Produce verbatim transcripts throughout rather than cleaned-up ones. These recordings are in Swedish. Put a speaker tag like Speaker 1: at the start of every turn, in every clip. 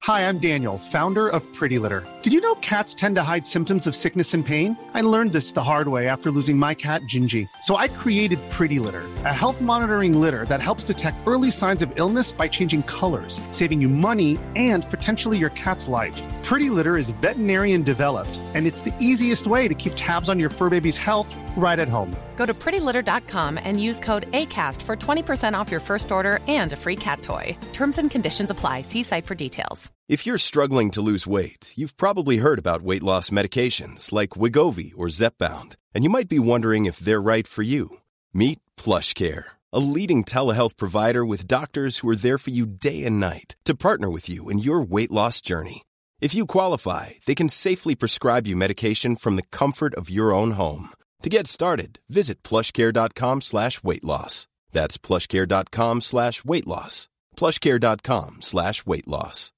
Speaker 1: Hi, I'm Daniel, founder of Pretty Litter. Did you know cats tend to hide symptoms of sickness and pain? I learned this the hard way after losing my cat, Gingy. So I created Pretty Litter, a health monitoring litter that helps detect early signs of illness by changing colors, saving you money and potentially your cat's life. Pretty Litter is veterinarian developed, and it's the easiest way to keep tabs on your fur baby's health right at home.
Speaker 2: Go to pretty litter dot com and use code ACAST for twenty percent off your first order and a free cat toy. Terms and conditions apply. See site for details.
Speaker 3: If you're struggling to lose weight, you've probably heard about weight loss medications like Wegovy or Zepbound, and you might be wondering if they're right for you. Meet PlushCare, a leading telehealth provider with doctors who are there for you day and night to partner with you in your weight loss journey. If you qualify, they can safely prescribe you medication from the comfort of your own home. To get started, visit plushcare.com slash weight loss. That's plushcare.com slash weight loss. plushcare.com slash weight loss.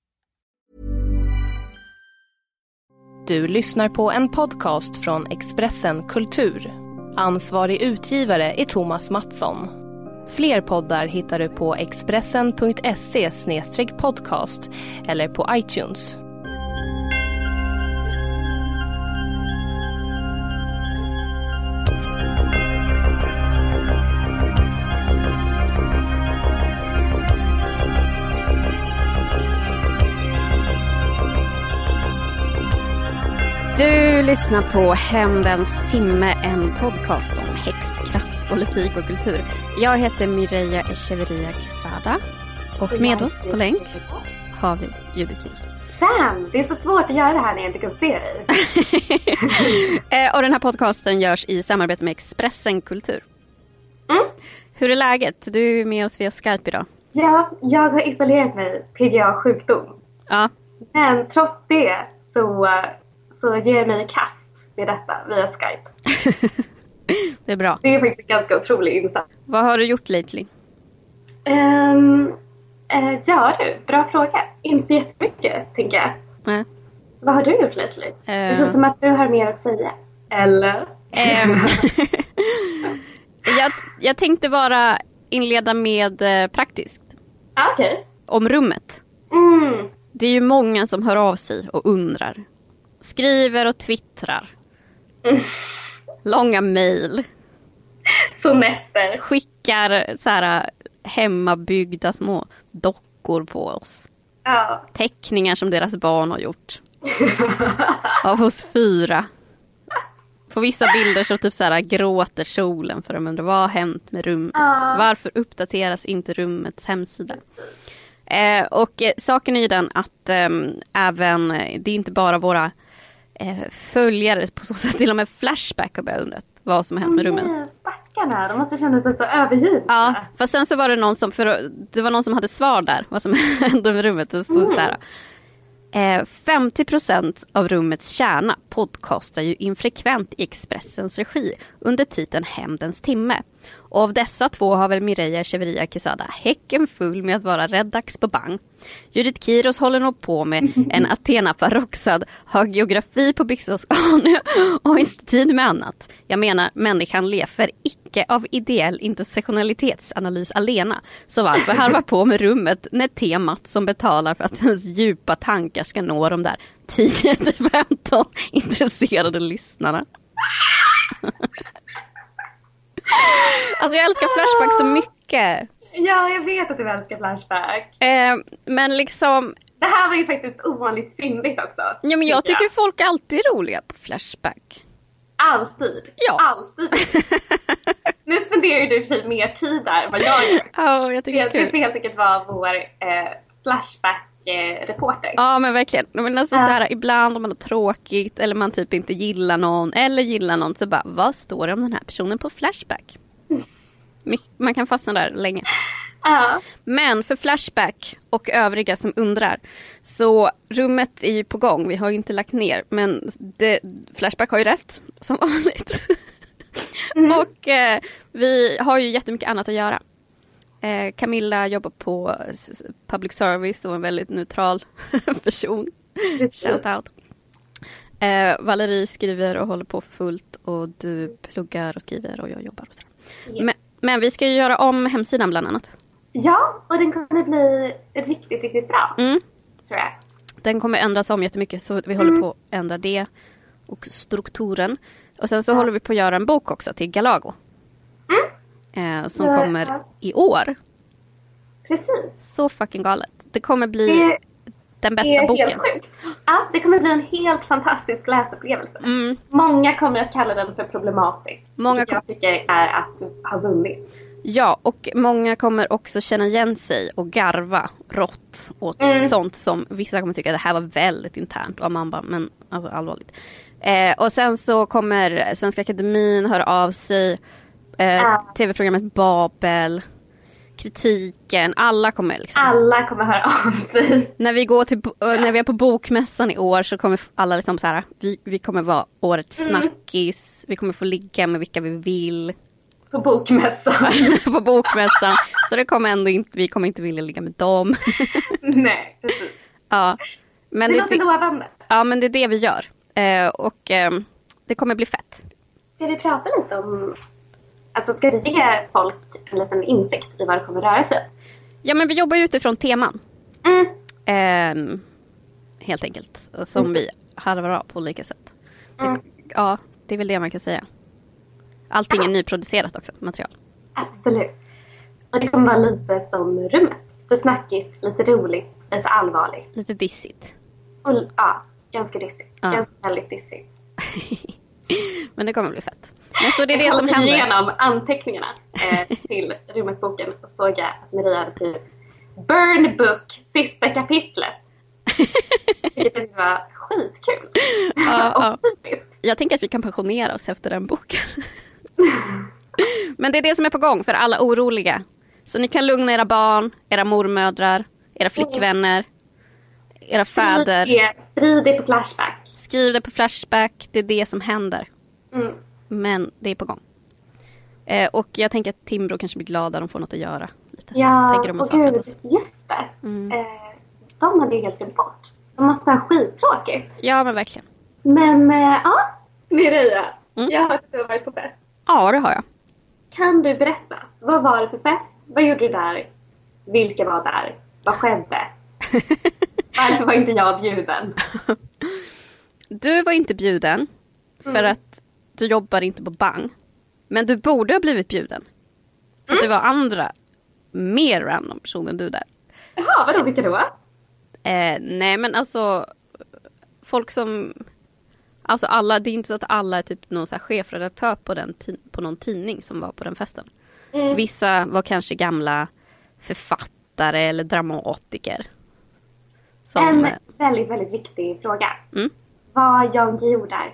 Speaker 4: Du lyssnar på en podcast från Expressen Kultur. Ansvarig utgivare är Thomas Mattsson. Fler poddar hittar du på expressen punkt se slash podcast eller på iTunes.
Speaker 5: Du lyssnar på Hämndens timme, en podcast om häxkraft, politik och kultur. Jag heter Mireia Echeverria Quesada och med oss på länk har vi Judith Kiros.
Speaker 6: Sam, det är så svårt att göra det här när jag inte kan se dig.
Speaker 5: Och den här podcasten görs i samarbete med Expressen Kultur.
Speaker 6: Mm.
Speaker 5: Hur är läget? Du är med oss via Skype idag.
Speaker 6: Ja, jag har isolerat mig P G A-sjukdom.
Speaker 5: Ja.
Speaker 6: Men trots det så... så ger jag mig kast med detta via Skype.
Speaker 5: Det är bra.
Speaker 6: Det är faktiskt ganska otrolig insats.
Speaker 5: Vad har du gjort lately?
Speaker 6: Um, uh, ja du, bra fråga. Inte så jättemycket, tänker jag.
Speaker 5: Nej.
Speaker 6: Vad har du gjort lately? Uh. Det känns som att du har mer att säga. Eller?
Speaker 5: Um. jag, jag tänkte bara inleda med uh, praktiskt.
Speaker 6: Ah, okej. Okay.
Speaker 5: Om rummet.
Speaker 6: Mm.
Speaker 5: Det är ju många som hör av sig och undrar. Skriver och twittrar. Mm. Långa mejl.
Speaker 6: Sonetter.
Speaker 5: Skickar så här hemmabyggda små dockor på oss.
Speaker 6: Ja.
Speaker 5: Teckningar som deras barn har gjort. Av oss fyra. På vissa bilder så typ så här gråter solen för de undrar vad har hänt med rummet. Ja. Varför uppdateras inte rummets hemsida? Eh, och eh, saken är ju den att eh, även, det är inte bara våra eh, följare på så sätt, till och med Flashback har börjat undra vad som har hänt med rummet.
Speaker 6: Nej, stackarna, de måste känna sig så övergivna.
Speaker 5: Ja, fast sen så var det någon som, för det var någon som hade svar där, vad som hände med rummet. Det stod mm. så här, eh, femtio procent av rummets kärna podcastar ju infrekvent i Expressens regi under titeln Hämndens timme. Och av dessa två har väl Mireia Echeverria Quesada häcken full med att vara reddax på bang. Judith Kiros håller nog på med en Athena Paroxad, har geografi på Byxåsgarn och har inte tid med annat. Jag menar, människan lever icke av ideell intersektionalitetsanalys alena. Så varför harva på med rummet när temat som betalar för att ens djupa tankar ska nå de där tio till femton intresserade lyssnarna? Alltså jag älskar Flashback så mycket.
Speaker 6: Ja, jag vet att du älskar Flashback.
Speaker 5: Eh, men liksom...
Speaker 6: Det här var ju faktiskt ovanligt fyndigt också.
Speaker 5: Ja, men jag tycker jag. folk alltid är roliga på Flashback.
Speaker 6: Alltid?
Speaker 5: Ja.
Speaker 6: Alltid. Nu spenderar du för sig mer tid där än vad jag gör.
Speaker 5: Ja, oh, jag tycker det är kul.
Speaker 6: Du får helt enkelt vara vår eh, Flashback-reporter.
Speaker 5: Ja, men verkligen. Men alltså, uh. så här, ibland om man har tråkigt eller man typ inte gillar någon eller gillar någon så bara, vad står det om den här personen på Flashback? Mm. Man kan fastna där länge.
Speaker 6: Uh.
Speaker 5: Men för Flashback och övriga som undrar, så rummet är ju på gång. Vi har ju inte lagt ner, men det, Flashback har ju rätt som vanligt. Mm. Och eh, vi har ju jättemycket annat att göra. eh, Camilla jobbar på public service och en väldigt neutral person. Shout out. eh, Valerie skriver och håller på fullt, och du pluggar och skriver och jag jobbar och så. Yeah. Men, men vi ska ju göra om hemsidan bland annat.
Speaker 6: Ja, och den kommer bli riktigt, riktigt bra.
Speaker 5: Mm.
Speaker 6: Tror jag.
Speaker 5: Den kommer ändras om jättemycket, så vi
Speaker 6: Mm.
Speaker 5: håller på att ändra det och strukturen. Och sen så
Speaker 6: Ja.
Speaker 5: håller vi på att göra en bok också till Galago. Eh, som
Speaker 6: Ja,
Speaker 5: kommer
Speaker 6: ja.
Speaker 5: i år.
Speaker 6: Precis.
Speaker 5: Så fucking galet. Det kommer bli
Speaker 6: Det
Speaker 5: den
Speaker 6: Det
Speaker 5: bästa
Speaker 6: är
Speaker 5: boken.
Speaker 6: helt sjukt. Ja, det kommer bli en helt fantastisk läsupplevelse.
Speaker 5: Mm.
Speaker 6: Många kommer att kalla den för problematisk.
Speaker 5: Många
Speaker 6: Många
Speaker 5: kom-
Speaker 6: jag tycker är att du har vunnit.
Speaker 5: Ja, och många kommer också känna igen sig och garva rått åt
Speaker 6: Mm.
Speaker 5: sånt som vissa kommer tycka att det här var väldigt internt. Och man bara, men alltså allvarligt. Eh, och sen så kommer Svenska Akademin höra av sig. Eh,
Speaker 6: Ja.
Speaker 5: tv-programmet Babel. Kritiken. Alla kommer liksom.
Speaker 6: Alla kommer höra av sig.
Speaker 5: När vi går till bo- äh, när vi är på bokmässan i år så kommer alla liksom så här. Vi, vi kommer vara årets
Speaker 6: Mm.
Speaker 5: snackis. Vi kommer få ligga med vilka vi vill.
Speaker 6: På bokmässan.
Speaker 5: på bokmässan. Så det kommer ändå inte, vi kommer inte vilja ligga med dem.
Speaker 6: Nej, precis.
Speaker 5: ja. Men
Speaker 6: Det
Speaker 5: det,
Speaker 6: låter
Speaker 5: det,
Speaker 6: lovande.
Speaker 5: ja, men det är det vi gör. Eh, och eh, det kommer bli fett.
Speaker 6: Ska vi prata lite om... Alltså ska det ge folk en liten insikt i vad det kommer röra sig?
Speaker 5: Ja, men vi jobbar ju utifrån teman.
Speaker 6: Mm.
Speaker 5: Eh, helt enkelt. Som
Speaker 6: Mm.
Speaker 5: vi harvar av på olika sätt.
Speaker 6: Mm.
Speaker 5: Det, ja, det är väl det man kan säga. Allting är nyproducerat också, material.
Speaker 6: Absolut. Och det kommer vara lite som rummet. Lite snackigt, lite roligt, lite allvarligt.
Speaker 5: Lite dissigt.
Speaker 6: Och ja, ganska dissigt.
Speaker 5: Ja.
Speaker 6: Ganska väldigt dissigt.
Speaker 5: Men det kommer bli fett. Men så det är det
Speaker 6: Jag
Speaker 5: som
Speaker 6: kollade
Speaker 5: händer.
Speaker 6: igenom anteckningarna eh, till rummet-boken och såg jag att Maria hade skrivit Burn Book, sista kapitlet. Vilket var skitkul.
Speaker 5: Ja, ja.
Speaker 6: Och typiskt.
Speaker 5: Jag tänker att vi kan pensionera oss efter den boken. Men det är det som är på gång för alla oroliga. Så ni kan lugna era barn, era mormödrar, era flickvänner, era fäder.
Speaker 6: Sprid det, sprid det på Flashback.
Speaker 5: Skriv det på Flashback, det är det som händer.
Speaker 6: Mm.
Speaker 5: Men det är på gång. Eh, och jag tänker att Timbro kanske blir glada, de får något att göra. Lite.
Speaker 6: Ja,
Speaker 5: tänker de har
Speaker 6: och
Speaker 5: saknat
Speaker 6: gud,
Speaker 5: oss.
Speaker 6: just det.
Speaker 5: Mm.
Speaker 6: Eh, de hade ju helt glömt bort. De måste ha skittråkigt.
Speaker 5: Ja, men verkligen.
Speaker 6: Men eh, ja, Mireia,
Speaker 5: Mm.
Speaker 6: jag har hört att du har varit på fest.
Speaker 5: Ja, det har jag.
Speaker 6: Kan du berätta? Vad var det för fest? Vad gjorde du där? Vilka var där? Vad skedde? Varför var inte jag bjuden?
Speaker 5: Du var inte bjuden för
Speaker 6: Mm.
Speaker 5: att du jobbar inte på Bang. Men du borde ha blivit bjuden. För att det var andra, mer random personer än du där.
Speaker 6: Jaha, vadå, vilka då?
Speaker 5: Eh, nej, men alltså folk som... Alltså alla, det är inte så att alla är typ någon så här chefredaktör på, den ti- på någon tidning som var på den festen.
Speaker 6: Mm.
Speaker 5: Vissa var kanske gamla författare eller dramatiker. Som,
Speaker 6: En
Speaker 5: eh,
Speaker 6: väldigt, väldigt viktig fråga.
Speaker 5: Mm.
Speaker 6: Var Jan Guillou där?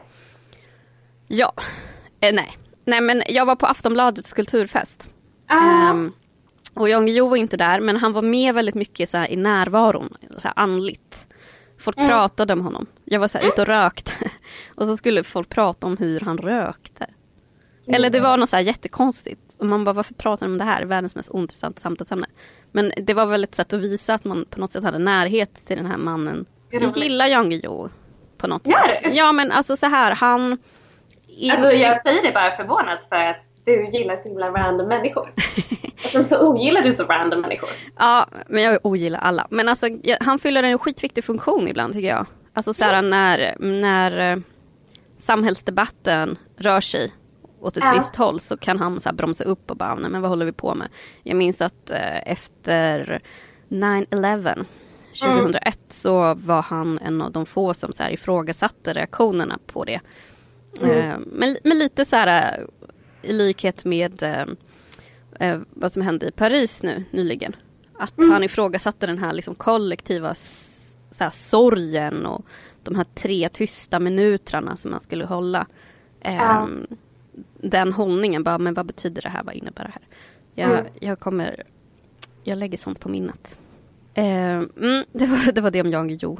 Speaker 5: ja, eh, nej. Nej, men jag var på Aftonbladets kulturfest.
Speaker 6: Ah,
Speaker 5: Ehm, och Jan Guillou var inte där, men han var med väldigt mycket så här, i närvaron, så här, andligt. Folk
Speaker 6: Mm.
Speaker 5: pratade om honom. Jag var så här, ute och rökte. Och så skulle folk prata om hur han rökte. Eller det var något så här jättekonstigt. Och man bara, varför pratar de om det här? Världens mest ointressanta samtalsämne. Men det var väl ett sätt att visa att man på något sätt hade närhet till den här mannen. Jag gillar Jan Guillou på något
Speaker 6: Gör
Speaker 5: sätt.
Speaker 6: du?
Speaker 5: Ja, men alltså så här, han... I,
Speaker 6: alltså, jag säger det bara förvånat för att du gillar så himla random människor. Och sen så ogillar du så random människor.
Speaker 5: Ja, men jag ogillar alla. Men alltså, jag, han fyller en skitviktig funktion ibland, tycker jag. Alltså så här, när, när eh, samhällsdebatten rör sig åt ett
Speaker 6: Ja.
Speaker 5: visst håll så kan han så här bromsa upp och bara, nej men vad håller vi på med? Jag minns att eh, efter nine eleven tjugohundraett så var han en av de få som så här ifrågasatte reaktionerna på det.
Speaker 6: Mm.
Speaker 5: Eh, men, men lite så här eh, i likhet med eh, eh, vad som hände i Paris nu nyligen. Att
Speaker 6: Mm.
Speaker 5: han ifrågasatte den här liksom kollektiva s- så här, sorgen och de här tre tysta minuterna som man skulle hålla. Eh,
Speaker 6: Ja.
Speaker 5: Den hållningen, bara, men vad betyder det här? Vad innebär det här? Jag,
Speaker 6: Mm.
Speaker 5: jag kommer, jag lägger sånt på minnet. Eh, mm, det, var, det var det om Jan Guillou.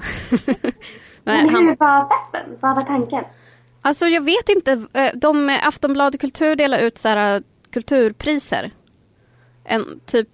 Speaker 6: Men
Speaker 5: han,
Speaker 6: hur var festen? Vad var tanken?
Speaker 5: Alltså jag vet inte, eh, de Aftonbladet Kultur delar ut så här kulturpriser. En typ,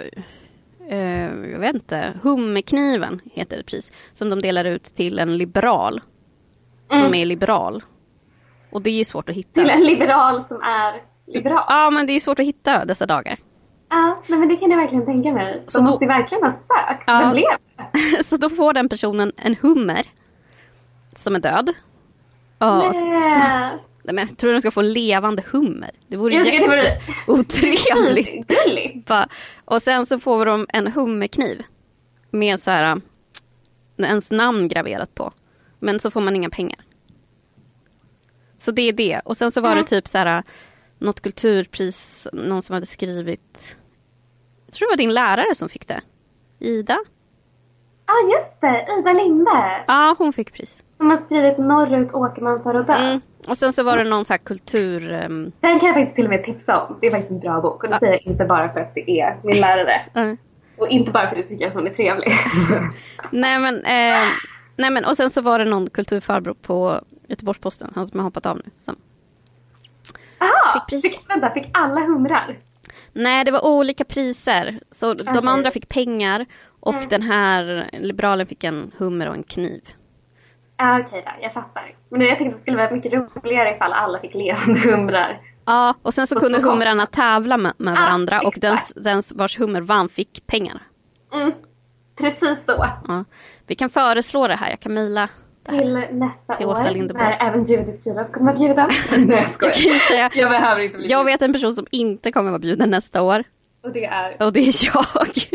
Speaker 5: eh, jag vet inte, Hummerkniven heter det pris. Som de delar ut till en liberal. Som
Speaker 6: Mm.
Speaker 5: är liberal. Och det är ju svårt att hitta.
Speaker 6: Till en liberal som är liberal?
Speaker 5: Ja, men det är svårt att hitta dessa dagar.
Speaker 6: Ja, nej, men det kan jag verkligen tänka mig.
Speaker 5: Så
Speaker 6: De
Speaker 5: då-
Speaker 6: måste ju verkligen ha sökt.
Speaker 5: Ja.
Speaker 6: Vem blev det?
Speaker 5: Så då får den personen en hummer som är död. Ja, så, nej, men jag tror de ska få en levande hummer. Det vore jätteotrevligt. Och sen så får de en hummerkniv med så här ens namn graverat på. Men så får man inga pengar. Så det är det. Och sen så var mm. det typ så här något kulturpris, någon som hade skrivit, jag tror det var din lärare som fick det. Ida?
Speaker 6: Ja, ah, just det. Ida Linde.
Speaker 5: Ja, hon fick pris.
Speaker 6: Som har skrivit Norrut åker man för att dö. Mm.
Speaker 5: Och sen så var det någon så här kultur... Um...
Speaker 6: Den kan jag faktiskt till och med tipsa om. Det är faktiskt en bra bok. Och det ja. säger jag inte bara för att det är min lärare. Mm. Och inte bara för att du tycker att hon är trevlig.
Speaker 5: nej, men, eh, nej men, och sen så var det någon kulturfarbror på Göteborgs-Posten. Han som har hoppat av nu. Som
Speaker 6: Aha, fick pris. Fick, vänta, fick alla humrar?
Speaker 5: Nej, det var olika priser. Så okay. de andra fick pengar. Och mm. den här liberalen fick en hummer och en kniv.
Speaker 6: Ja, okej okay då, jag fattar. Men jag tänkte det skulle vara mycket roligare ifall alla fick levande humrar.
Speaker 5: Ja, och sen så och kunde så humrarna tävla med, med ah, varandra. Exakt. Och den, den vars hummer vann fick pengar.
Speaker 6: Mm, precis så.
Speaker 5: Ja. Vi kan föreslå det här, jag kan mejla det här.
Speaker 6: Till nästa
Speaker 5: till
Speaker 6: år,
Speaker 5: Åsa Linderborg.
Speaker 6: när även Judith Kivas kommer vara bjuden. Nej, jag skojar.
Speaker 5: Jag, säga,
Speaker 6: jag behöver inte bli
Speaker 5: Jag vet en person som inte kommer vara bjuden nästa år.
Speaker 6: Och det är?
Speaker 5: Och det är jag.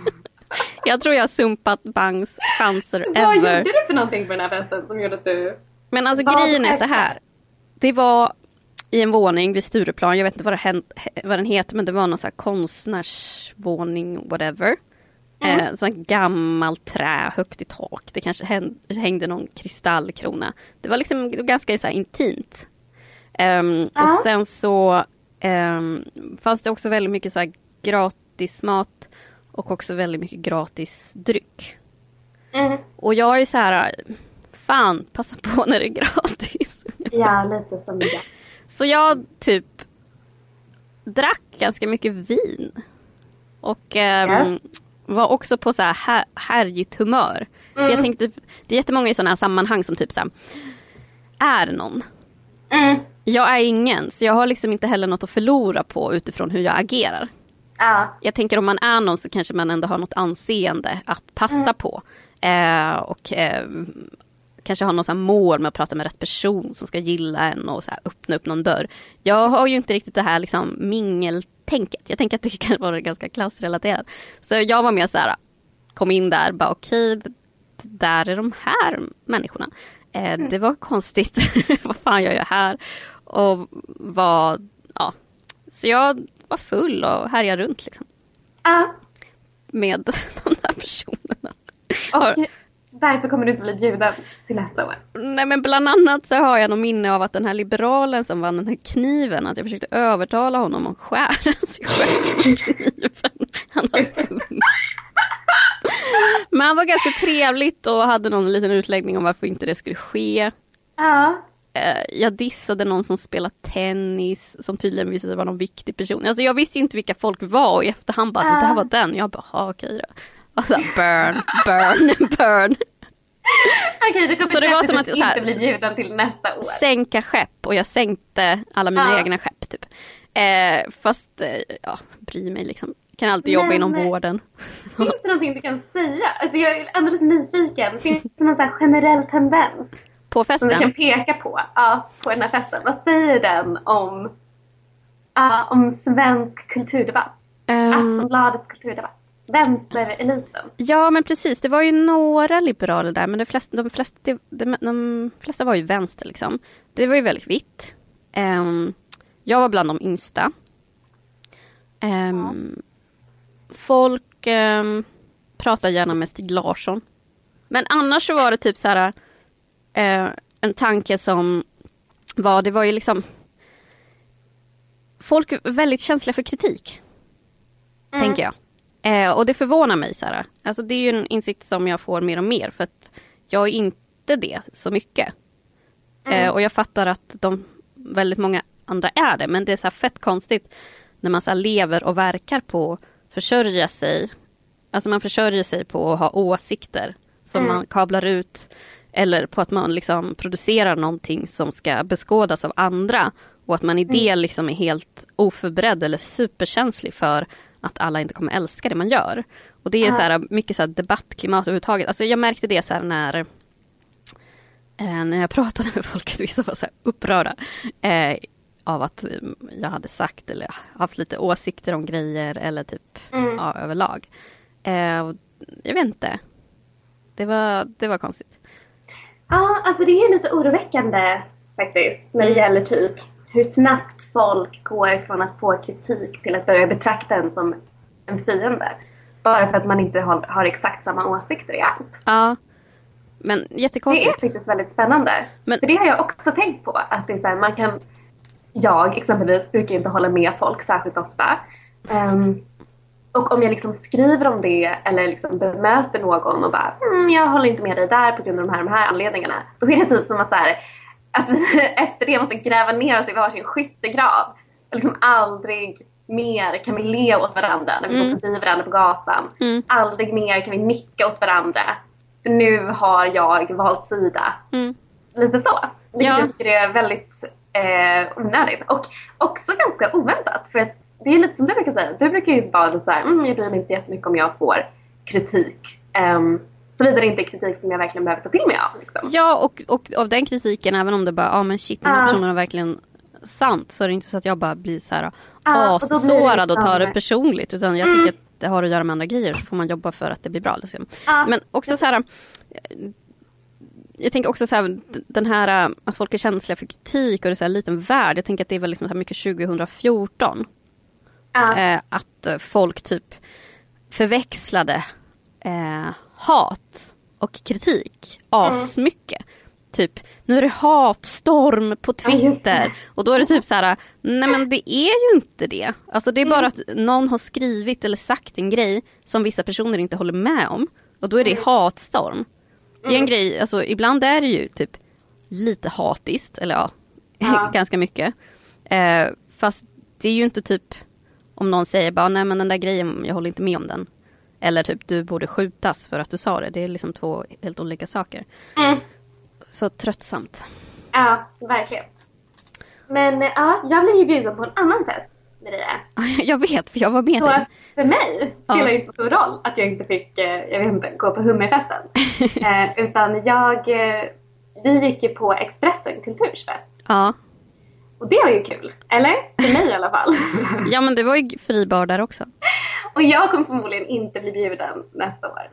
Speaker 5: Jag tror jag har sumpat Bangs chanser
Speaker 6: Vad
Speaker 5: ever.
Speaker 6: Vad gjorde du för någonting på den här festen som gjorde att du...
Speaker 5: Men alltså grejen är så här. Det var i en våning vid Stureplan. Jag vet inte vad, det hänt, vad den heter, men det var någon så här konstnärsvåning, whatever. Mm. Eh, sån gammal trä högt i tak. Det kanske hängde någon kristallkrona. Det var liksom ganska så här intimt. Um, och sen så um, fanns det också väldigt mycket så här gratis mat och också väldigt mycket gratis dryck. Mm. Och jag är så här, fan, passa på när det är gratis.
Speaker 6: Ja, lite som det.
Speaker 5: Så jag typ drack ganska mycket vin. Och um, yes. var också på så här här, härligt humör. Mm. För jag tänkte, det är jättemånga i sådana här sammanhang som typ så här, är någon. Mm. Jag är ingen, så jag har liksom inte heller något att förlora på utifrån hur jag agerar. Uh. Jag tänker om man är någon så kanske man ändå har något anseende att passa mm. på. Eh, och eh, kanske har någon sån här mål med att prata med rätt person som ska gilla en och så här öppna upp någon dörr. Jag har ju inte riktigt det här liksom mingeltänket. Jag tänker att det kan vara ganska klassrelaterat. Så jag var med så här, kom in där, bara okej, okay, där är de här människorna. Eh, mm. Det var konstigt. Vad fan gör jag här? Och vad, ja. Så jag var full och härjade runt liksom.
Speaker 6: Uh.
Speaker 5: Med de där personerna.
Speaker 6: Och därför kommer du inte bli bjuden till nästa år.
Speaker 5: Nej, men bland annat så har jag någon minne av att den här liberalen som vann den här kniven, att jag försökte övertala honom att skära sig själv med kniven. Han hade full. Men han var ganska trevligt och hade någon liten utläggning om varför inte det skulle ske.
Speaker 6: Ja.
Speaker 5: Jag dissade någon som spelar tennis, som tydligen visade sig vara någon viktig person. Alltså jag visste ju inte vilka folk var, och i efterhand bara att det här var den. Jag bara, okej då. Och så burn, burn, burn.
Speaker 6: Okej, det kommer så det var som att jag inte bli bjuden till nästa år.
Speaker 5: Sänka skepp, och jag sänkte alla mina ja. egna skepp typ. Eh, fast, eh, ja, bry mig liksom. Kan alltid jobba men, inom vården.
Speaker 6: Finns det någonting du kan säga? Alltså jag är ändå lite nyfiken. Finns det någon sån här generell tendens?
Speaker 5: På festen?
Speaker 6: Som du kan peka på. Ja, på den här festen. Vad säger den om, uh, om svensk kulturdebatt? Um, Aftonbladets kulturdebatt. Vänstereliten.
Speaker 5: Ja, men precis. Det var ju några liberaler där. Men de flesta, de flesta, de, de, de flesta var ju vänster liksom. Det var ju väldigt vitt. Um, jag var bland de yngsta. Um, ja. Folk um, pratar gärna med Stig Larsson. Men annars så var det typ så här uh, en tanke som var, det var ju liksom folk är väldigt känsliga för kritik. Mm. Tänker jag. Uh, och det förvånar mig så här. Alltså det är ju en insikt som jag får mer och mer, för att jag är inte det så mycket. Mm. Uh, och jag fattar att de väldigt många andra är det, men det är så här fett konstigt när man så här lever och verkar på försörja sig. Alltså man försörjer sig på att ha åsikter som mm. man kablar ut, eller på att man liksom producerar någonting som ska beskådas av andra, och att man i det mm. liksom är helt oförberedd eller superkänslig för att alla inte kommer älska det man gör. Och det är så här, mycket så här debattklimat överhuvudtaget. Alltså jag märkte det så här när, eh, när jag pratade med folk, att vissa var så här upprörda eh, av att jag hade sagt eller haft lite åsikter om grejer eller typ mm. ja, överlag. Eh, och jag vet inte. Det var, det var konstigt.
Speaker 6: Ja, alltså det är lite oroväckande faktiskt när det gäller typ hur snabbt folk går från att få kritik till att börja betrakta en som en fiende. Bara för att man inte har, har exakt samma åsikter i allt.
Speaker 5: Ja, men jättekonstigt.
Speaker 6: Det är faktiskt väldigt spännande. Men... För det har jag också tänkt på. Att det är så här, man kan... Jag exempelvis brukar inte hålla med folk särskilt ofta. Um, och om jag liksom skriver om det eller liksom bemöter någon och bara mm, jag håller inte med dig där på grund av de här, de här anledningarna. Då är det typ som att, så här, att vi efter det måste gräva ner oss i varsin skyttegrav. Och liksom aldrig mer kan vi le åt varandra när vi mm. går förbi varandra på gatan. Mm. Aldrig mer kan vi nicka åt varandra. För nu har jag valt sida. Mm. Lite så. Det ja. Jag tycker det är väldigt eh, onödigt. Och också ganska oväntat. För att det är lite som du brukar säga. Du brukar ju vara lite såhär, mm, jag bryr mig inte så jättemycket om jag får kritik. Um, Såvida det inte är kritik som jag verkligen behöver ta till mig av. Liksom.
Speaker 5: Ja, och, och av den kritiken, även om det bara, ja ah, men shit, den här personen är verkligen sant. Så är det inte så att jag bara blir så här ah, assårad och, och tar det personligt. Utan jag mm. tycker att det har att göra med andra grejer. Så får man jobba för att det blir bra. Liksom. Ah. Men också så här... Jag tänker också så här, den här att folk är känsliga för kritik och det är så här en liten värld. Jag tänker att det är väl liksom så här mycket tjugo fjorton. Ah. Eh, att folk typ förväxlade eh, hat och kritik asmycket. Mm. Typ, nu är det hatstorm på Twitter. Ja, och då är det typ så här, nej men det är ju inte det. Alltså det är bara att någon har skrivit eller sagt en grej som vissa personer inte håller med om. Och då är det hatstorm. Det är en grej, alltså ibland är det ju typ lite hatiskt. Eller ja, ja. ganska mycket. Eh, fast det är ju inte typ om någon säger bara, nej men den där grejen, jag håller inte med om den. Eller typ, du borde skjutas för att du sa det. Det är liksom två helt olika saker. Mm. Så tröttsamt.
Speaker 6: Ja, verkligen. Men ja, jag blev ju bjuden på en annan fest med dig.
Speaker 5: Jag vet, för jag var med
Speaker 6: så
Speaker 5: dig.
Speaker 6: För mig spelar det ja. inte så stor roll att jag inte fick, jag vet inte, gå på hummerfesten. eh, utan jag, vi gick ju på Expressen kultursfest.
Speaker 5: Ja.
Speaker 6: Och det var ju kul, eller? För mig i alla fall.
Speaker 5: Ja, men det var ju fribar där också.
Speaker 6: Och jag kommer förmodligen inte bli bjuden nästa år.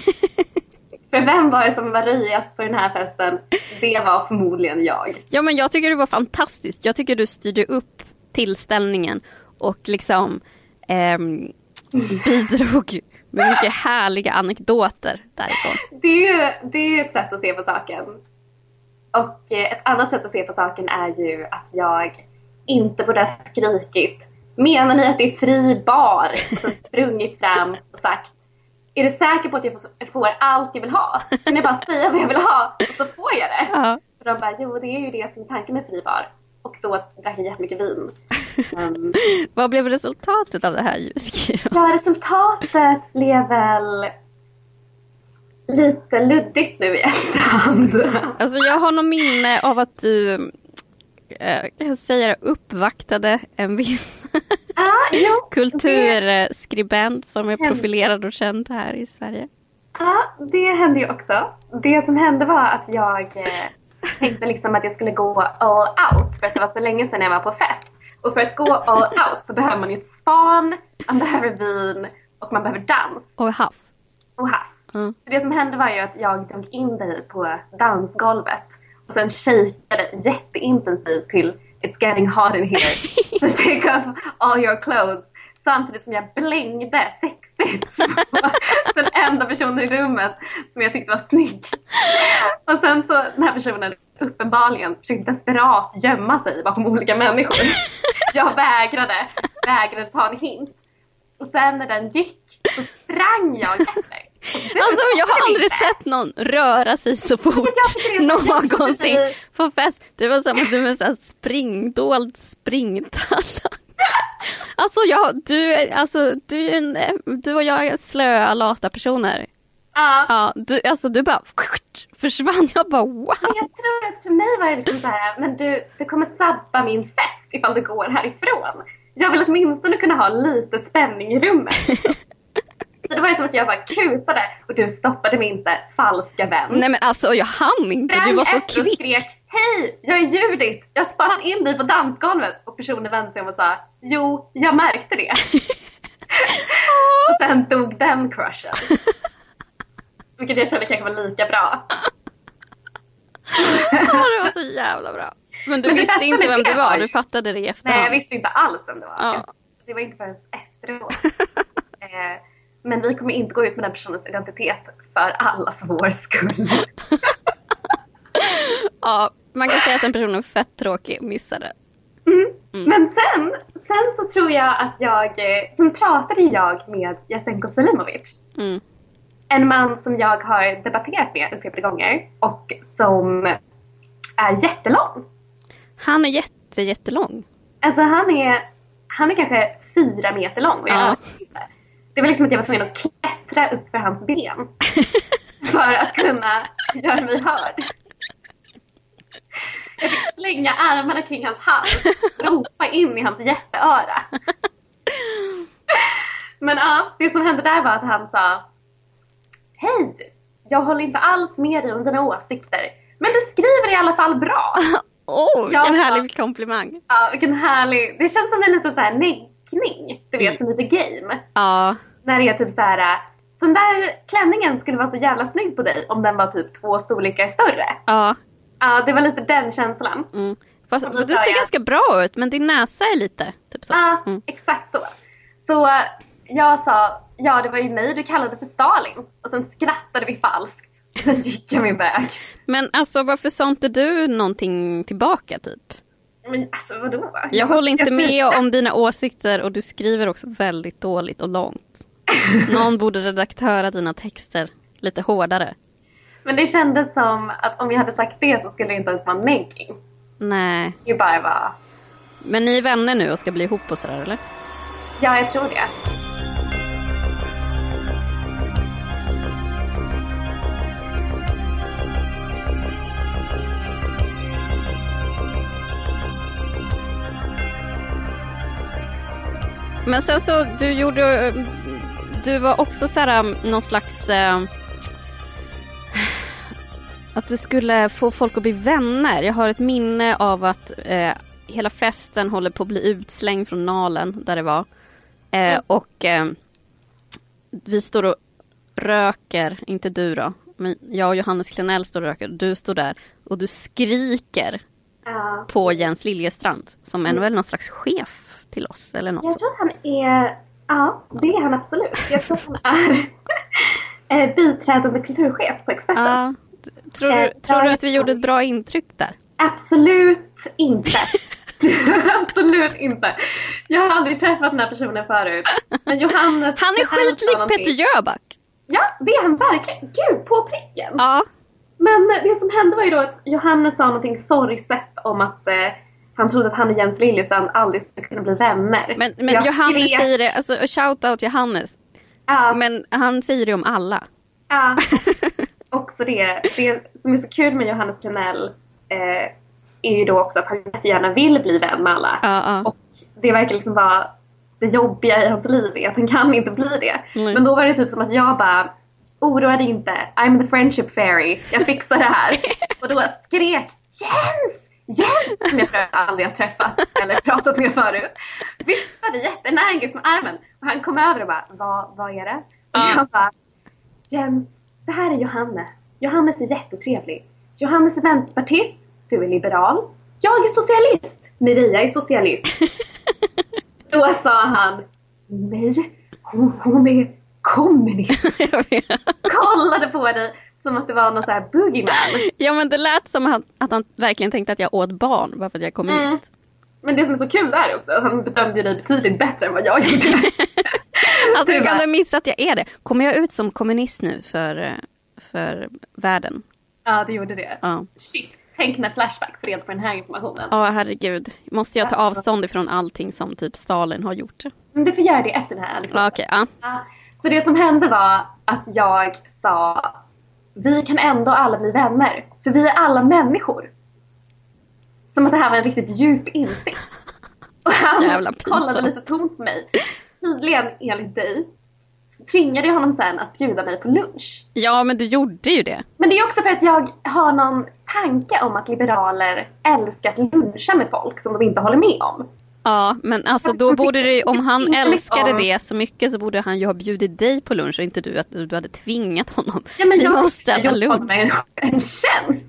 Speaker 6: För vem var det som var röjigast på den här festen? Det var förmodligen jag.
Speaker 5: Ja, men jag tycker det var fantastiskt. Jag tycker du styrde upp tillställningen och liksom eh, bidrog med mycket härliga anekdoter därifrån.
Speaker 6: Det är ju det är ett sätt att se på saken. Och ett annat sätt att se på saken är ju att jag inte borde ha skrikit. Menar ni att det är fri bar? Och så sprungit fram och sagt, är du säker på att jag får allt jag vill ha? Kan jag bara säga vad jag vill ha och så får jag det? Ja. Och de bara, jo det är ju det som är tanken med fri bar. Och då drack jag jättemycket vin. Um,
Speaker 5: vad blev resultatet av det här ljuset?
Speaker 6: Ja, resultatet blev väl lite luddigt nu i efterhand.
Speaker 5: Alltså jag har någon minne av att du jag säger uppvaktade en viss
Speaker 6: ah, jo,
Speaker 5: kulturskribent som är profilerad och känd här i Sverige.
Speaker 6: Ja, ah, det hände ju också. Det som hände var att jag eh, tänkte liksom att jag skulle gå all out för att det var så länge sedan jag var på fest. Och för att gå all out så behöver man ju ett span, man behöver vin och man behöver dans.
Speaker 5: Och haff.
Speaker 6: Och haff. Mm. Så det som hände var ju att jag drog in dig på dansgolvet. Och sen shakeade jätteintensivt till It's getting hot in here. So take off all your clothes. Samtidigt som jag blängde sexigt på den enda personen i rummet som jag tyckte var snygg. Och sen så den här personen uppenbarligen försökte desperat gömma sig bakom olika människor. Jag vägrade, vägrade ta en hint. Och sen när den gick så sprang jag efter.
Speaker 5: Alltså jag har aldrig inte. sett någon röra sig så fort någonsin på fest. Det var som att du med så här springdold springtalang. Alltså jag, du, alltså du, en, du och jag är slöa, lata personer.
Speaker 6: Ja.
Speaker 5: Ja, du, alltså du bara försvann. Jag bara wow.
Speaker 6: Men jag tror att för mig var det liksom så här, men du, du kommer sabba min fest ifall du går härifrån. Jag vill åtminstone kunna ha lite spänning i rummet. Så Så det var ju som att jag bara kutade och du stoppade mig inte, falska vän.
Speaker 5: Nej men alltså jag hann inte, du var så kvick.
Speaker 6: Skrek, hej, jag är Judith, jag spann in dig på dansgolvet. Och personen vände sig om och sa, jo, jag märkte det. Och sen dog den crushen. Vilket jag kände kanske var lika bra.
Speaker 5: Ja, det var så jävla bra. Men du Men visste inte vem det var, var, du fattade det i efterhand.
Speaker 6: Nej, jag visste inte alls vem det var.
Speaker 5: Ja.
Speaker 6: Det var inte förrän efteråt. eh, Men vi kommer inte gå ut med den personens identitet för allas vår skull.
Speaker 5: Ja, man kan säga att den personen är fett tråkig och missade.
Speaker 6: Mm. Mm. Men sen, sen så tror jag att jag, sen pratade jag med Jasenko Selimovic.
Speaker 5: Mm.
Speaker 6: En man som jag har debatterat med upprepade gånger och som är jättelång.
Speaker 5: Han är jätte, jättelång.
Speaker 6: Alltså han är, han är kanske fyra meter lång. Och jag
Speaker 5: ja.
Speaker 6: Det var liksom att jag var tvungen att klättra upp för hans ben. För att kunna göra mig hörd. Jag fick slänga armarna kring hans hals. Ropa in i hans jätteöra. Men ja, det som hände där var att han sa: hej, jag håller inte alls med dig om dina åsikter. Men du skriver i alla fall bra.
Speaker 5: Åh, oh, vilken härlig komplimang.
Speaker 6: Ja, vilken härlig. Det känns som en liten så här neggning. Du vet, som lite game.
Speaker 5: Ja.
Speaker 6: När det är typ så här: den där klänningen skulle vara så jävla snygg på dig om den var typ två storlekar större.
Speaker 5: Ja.
Speaker 6: Ja, det var lite den känslan.
Speaker 5: Mm. Fast, du ser jag... ganska bra ut, men din näsa är lite typ så.
Speaker 6: Ja,
Speaker 5: mm.
Speaker 6: exakt så. Så jag sa, ja det var ju mig du kallade för Stalin. Och sen skrattade vi falskt. Sen gick jag min väg.
Speaker 5: Men alltså varför sa inte du någonting tillbaka typ?
Speaker 6: Men alltså vadå?
Speaker 5: Jag, jag håller inte med om dina åsikter och du skriver också väldigt dåligt och långt. Någon borde redaktöra dina texter lite hårdare.
Speaker 6: Men det kändes som att om jag hade sagt det så skulle det inte ens vara negging.
Speaker 5: Nej.
Speaker 6: Det bara var...
Speaker 5: Men ni är vänner nu och ska bli ihop och sådär, eller?
Speaker 6: Ja, jag tror det.
Speaker 5: Men sen så, du gjorde... Du var också så här någon slags... Eh, att du skulle få folk att bli vänner. Jag har ett minne av att eh, hela festen håller på att bli utslängd från Nalen där det var. Eh, mm. Och eh, vi står och röker, inte du då. Men jag och Johannes Klenell står och röker. Du står där och du skriker
Speaker 6: uh.
Speaker 5: på Jens Liljestrand. Som är väl någon slags chef till oss eller något.
Speaker 6: Jag tror att han är... Ja, det är han absolut. Jag tror att han är biträdande kulturchef på Expressen.
Speaker 5: Ja. Tror du, eh, tror du att vi gjorde ett bra intryck där?
Speaker 6: Absolut inte. Absolut inte. Jag har aldrig träffat den här personen förut. Men Johannes...
Speaker 5: Han är skitlik Peter Jöback.
Speaker 6: Ja, det är han verkligen. Gud, på pricken.
Speaker 5: Ja.
Speaker 6: Men det som hände var ju då att Johannes sa någonting sorgset om att... Eh, han trodde att han och Jens Liljestrand aldrig skulle kunna bli vänner.
Speaker 5: Men, men Johannes skrev... säger det, alltså shout out Johannes.
Speaker 6: Ja.
Speaker 5: Men han säger det om alla.
Speaker 6: Ja. Också det, det som är så kul med Johannes Klenell eh, är ju då också att han gärna vill bli vän med alla.
Speaker 5: Ja, ja.
Speaker 6: Och det verkar liksom vara det jobbiga i hans liv är att han kan inte bli det.
Speaker 5: Nej.
Speaker 6: Men då var det typ som att jag bara, oroa dig inte, I'm the friendship fairy, jag fixar det här. Och då skrek Jens! Jens! Som jag tror jag aldrig har träffat eller pratat med förut. Viftade jätteenergiskt med armen. Och han kom över och bara, vad, vad är det? Och
Speaker 5: ja.
Speaker 6: jag bara, Jens, det här är Johannes. Johannes är jättetrevlig. Johannes är vänsterpartist, du är liberal. Jag är socialist, Maria är socialist. Då sa han, nej, hon, hon är kommunist. Kollade på dig som att det var någon så här boogeyman.
Speaker 5: Ja, men det lät som att, att han verkligen tänkte att jag åt barn bara för att jag är kommunist. Mm.
Speaker 6: Men det som är så kul där också, han bedömde dig betydligt bättre än vad jag gjorde.
Speaker 5: Alltså hur kan du missa att jag är det? Kommer jag ut som kommunist nu för, för världen?
Speaker 6: Ja, det gjorde det.
Speaker 5: Ja.
Speaker 6: Shit, tänk när Flashback får reda på den här informationen.
Speaker 5: Ja, herregud. Måste jag ta avstånd ifrån allting som typ Stalin har gjort?
Speaker 6: Men du får göra det efter den här.
Speaker 5: Ja, okej. Ja.
Speaker 6: Ja. Så det som hände var att jag sa, vi kan ändå alla bli vänner. För vi är alla människor. Som att det här var en riktigt djup insikt. Och han kollade lite tomt på mig. Tydligen enligt dig tvingade jag honom sen att bjuda mig på lunch.
Speaker 5: Ja, men du gjorde ju det.
Speaker 6: Men det är också för att jag har någon tanke om att liberaler älskar att luncha med folk som de inte håller med om.
Speaker 5: Ja, men alltså då borde det, om han älskade det så mycket så borde han ju ha bjudit dig på lunch och inte du, att du hade tvingat honom.
Speaker 6: Ja, men
Speaker 5: vi
Speaker 6: jag
Speaker 5: måste äta lunch.
Speaker 6: En, en tjänst.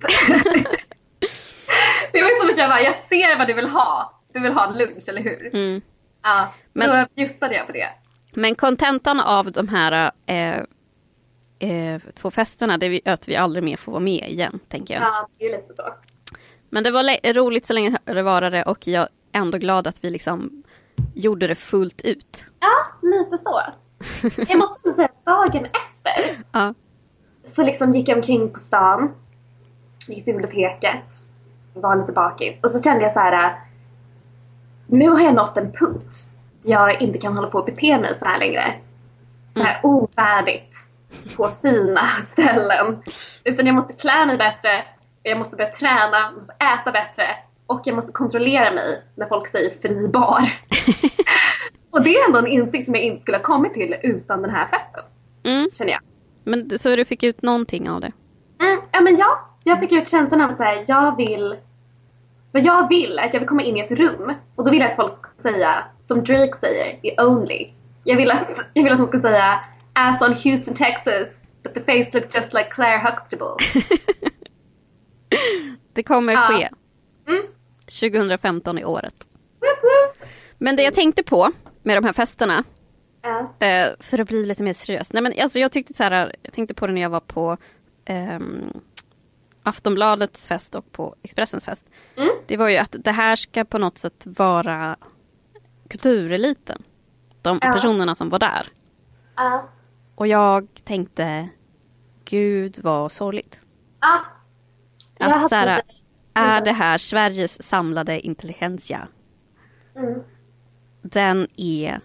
Speaker 6: Det var som att jag bara, jag ser vad du vill ha. Du vill ha lunch, eller hur?
Speaker 5: Mm.
Speaker 6: Ja,
Speaker 5: men,
Speaker 6: då bjussade jag på det.
Speaker 5: Men kontentan av de här eh, eh, två festerna, det är att vi aldrig mer får vara med igen, tänker jag.
Speaker 6: Ja, det är lite så.
Speaker 5: Men det var roligt så länge det varade och jag är ändå glad att vi liksom gjorde det fullt ut.
Speaker 6: Ja, lite så. Jag måste säga att dagen efter
Speaker 5: ja.
Speaker 6: så liksom gick jag omkring på stan, gick till biblioteket, var lite bakis. Och så kände jag så här, nu har jag nått en punkt jag inte kan hålla på att bete mig så här längre. Så här mm. ovärdigt på fina ställen. Utan jag måste klä mig bättre, jag måste börja träna, jag måste äta bättre. Och jag måste kontrollera mig när folk säger fri bar. Och det är ändå en insikt som jag inte skulle ha kommit till utan den här festen.
Speaker 5: Mm.
Speaker 6: Känner jag.
Speaker 5: Men så du fick ut någonting av det?
Speaker 6: Mm, ja, men ja. Jag fick ut känslan av att säga, jag vill... Vad jag vill är att jag vill komma in i ett rum. Och då vill jag att folk ska säga, som Drake säger, the only. Jag vill att, jag vill att de ska säga, as on Houston, Texas, but the face looked just like Claire Huxtable.
Speaker 5: Det kommer
Speaker 6: ja.
Speaker 5: ske.
Speaker 6: Mm.
Speaker 5: tjugo femton i året. Men det jag tänkte på med de här festerna,
Speaker 6: ja.
Speaker 5: eh, för att bli lite mer seriös. Nej, men alltså jag tyckte så här, jag tänkte på det när jag var på eh, Aftonbladets fest och på Expressens fest.
Speaker 6: Mm.
Speaker 5: Det var ju att det här ska på något sätt vara kultureliten. De
Speaker 6: ja.
Speaker 5: personerna som var där.
Speaker 6: Ja.
Speaker 5: Och jag tänkte, gud vad sorgligt.
Speaker 6: Ja.
Speaker 5: Att så här, är det här Sveriges samlade intelligensia?
Speaker 6: Mm.
Speaker 5: Den är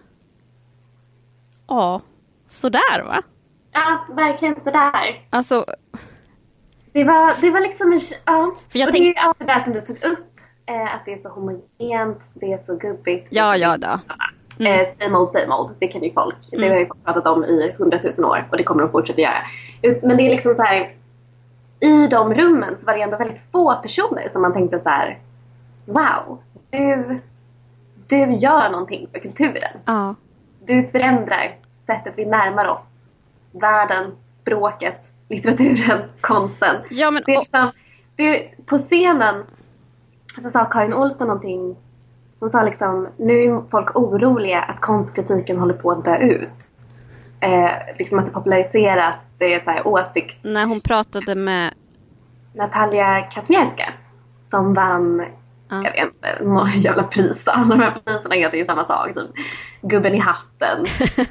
Speaker 5: ja, sådär va?
Speaker 6: Ja, verkligen sådär.
Speaker 5: Alltså
Speaker 6: det var, det var liksom en, ja.
Speaker 5: För jag
Speaker 6: och
Speaker 5: tänk...
Speaker 6: det är allt det där som du tog upp, eh, att det är så homogent, det är så gubbigt.
Speaker 5: Ja, ja då.
Speaker 6: Mm. Eh, same old, same old, det kan ju folk. Mm. Det har ju folk pratat om i hundratusen år och det kommer de fortsätta göra. Men det är liksom så här, i de rummen så var det ändå väldigt få personer som man tänkte så här, wow, du, du gör någonting för kulturen.
Speaker 5: Ja.
Speaker 6: Du förändrar sättet vi närmar oss världen, språket, litteraturen, konsten.
Speaker 5: Ja, men,
Speaker 6: det är liksom, det, på scenen så sa Karin Olsson någonting. Hon sa liksom, nu är folk oroliga att konstkritiken håller på att dö ut. Eh, liksom att det populariseras, det är så här åsikt.
Speaker 5: När hon pratade med
Speaker 6: Natalia Kazmierska som vann ja. jag vet inte, några jävla pris. Alla de här priserna heter ju samma sak. Typ. Gubben i hatten.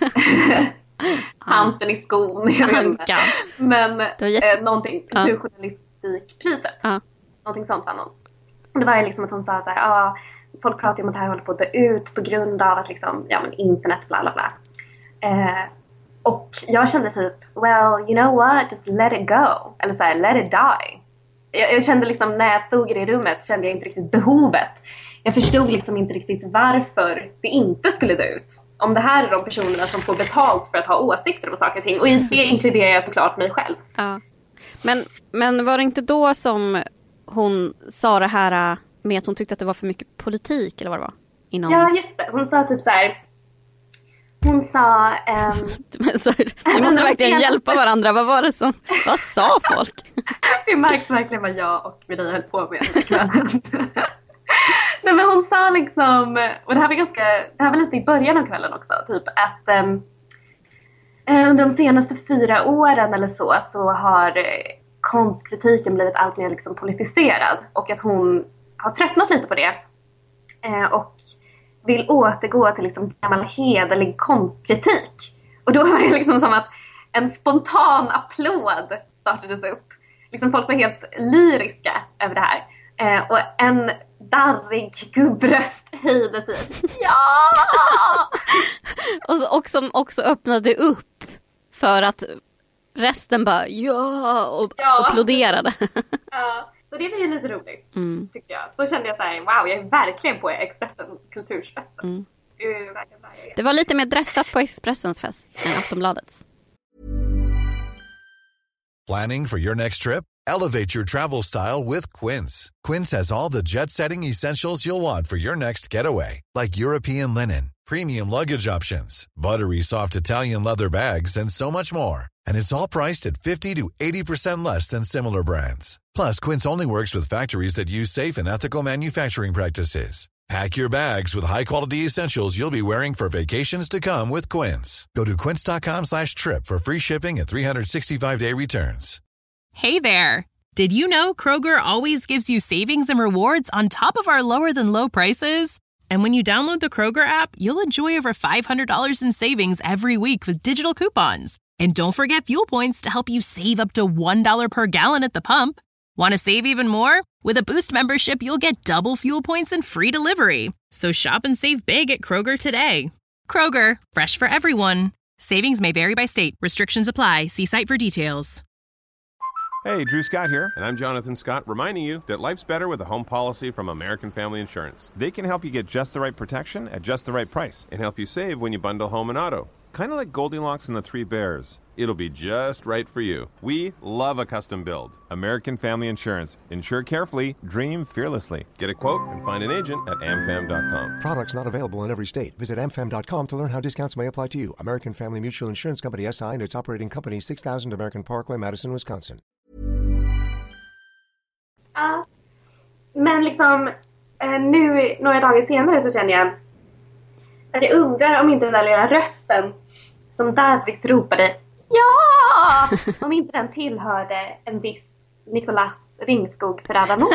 Speaker 6: Hanten i skon.
Speaker 5: Anka.
Speaker 6: Men eh, någonting, kulturjournalistikpriset.
Speaker 5: Ja.
Speaker 6: Någonting sånt vann hon. Det var ju liksom att hon sa så här, ah, folk pratar ju om att det här håller på att dö ut på grund av att liksom, ja men internet bla bla bla. Eh, och jag kände typ, well, you know what, just let it go. Eller så här, let it die. Jag, jag kände liksom, när jag stod i det rummet kände jag inte riktigt behovet. Jag förstod liksom inte riktigt varför det inte skulle dö ut. Om det här är de personerna som får betalt för att ha åsikter om saker och ting. Och i det inkluderar jag såklart mig själv.
Speaker 5: Ja. Men, men var det inte då som hon sa det här med att hon tyckte att det var för mycket politik eller vad det var? Inom...
Speaker 6: Ja, just det. Hon sa typ så här. Hon sa... Um...
Speaker 5: Men så, vi måste verkligen hjälpa varandra. Vad var det som... Vad sa folk?
Speaker 6: Det märks verkligen vad jag och Maria höll på med den kvällen. Nej, men hon sa liksom... Och det här var ganska... Det här var lite i början av kvällen också. Typ att... Um, under de senaste fyra åren eller så så har konstkritiken blivit allt mer liksom politiserad. Och att hon har tröttnat lite på det. Eh, och vill återgå till liksom gammal hederlig konstkritik. Och då var det liksom som att en spontan applåd startades upp. Liksom folk var helt lyriska över det här. Eh, och en darrig gubbröst höjde sig. Ja!
Speaker 5: och, så, och som också öppnade upp för att resten bara ja och
Speaker 6: ja.
Speaker 5: applåderade.
Speaker 6: Ja, så det var ju lite roligt
Speaker 5: mm.
Speaker 6: tycker jag. Så kände jag så här, wow, jag är verkligen på Expressen kultursfesten.
Speaker 5: Mm.
Speaker 6: Det, är verkligen
Speaker 5: Det var lite mer dressat på Expressens fest än Aftonbladets.
Speaker 7: Planning for your next trip? Elevate your travel style with Quince. Quince has all the jet-setting essentials you'll want for your next getaway, like European linen, premium luggage options, buttery soft Italian leather bags, and so much more. And it's all priced at fifty to eighty percent less than similar brands. Plus, Quince only works with factories that use safe and ethical manufacturing practices. Pack your bags with high-quality essentials you'll be wearing for vacations to come with Quince. Go to quince.com slash trip for free shipping and three sixty-five day returns.
Speaker 8: Hey there! Did you know Kroger always gives you savings and rewards on top of our lower-than-low prices? And when you download the Kroger app, you'll enjoy over five hundred dollars in savings every week with digital coupons. And don't forget fuel points to help you save up to one dollar per gallon at the pump. Want to save even more? With a Boost membership, you'll get double fuel points and free delivery. So shop and save big at Kroger today. Kroger, fresh for everyone. Savings may vary by state. Restrictions apply. See site for details.
Speaker 9: Hey, Drew Scott here, and I'm Jonathan Scott, reminding you that life's better with a home policy from American Family Insurance. They can help you get just the right protection at just the right price and help you save when you bundle home and auto. Kind of like Goldilocks and the Three Bears. It'll be just right for you. We love a custom build. American Family Insurance. Insure carefully, dream fearlessly. Get a quote and find an agent at a m fam dot com.
Speaker 10: Products not available in every state. Visit a m fam dot com to learn how discounts may apply to you. American Family Mutual Insurance Company S I and its operating company six thousand American Parkway, Madison, Wisconsin.
Speaker 6: Ja, men liksom nu några dagar senare så känner jag att jag undrar om inte den där lilla rösten som David ropade ja, om inte den tillhörde en viss Nicolas Ringskog Ferrada-Noli.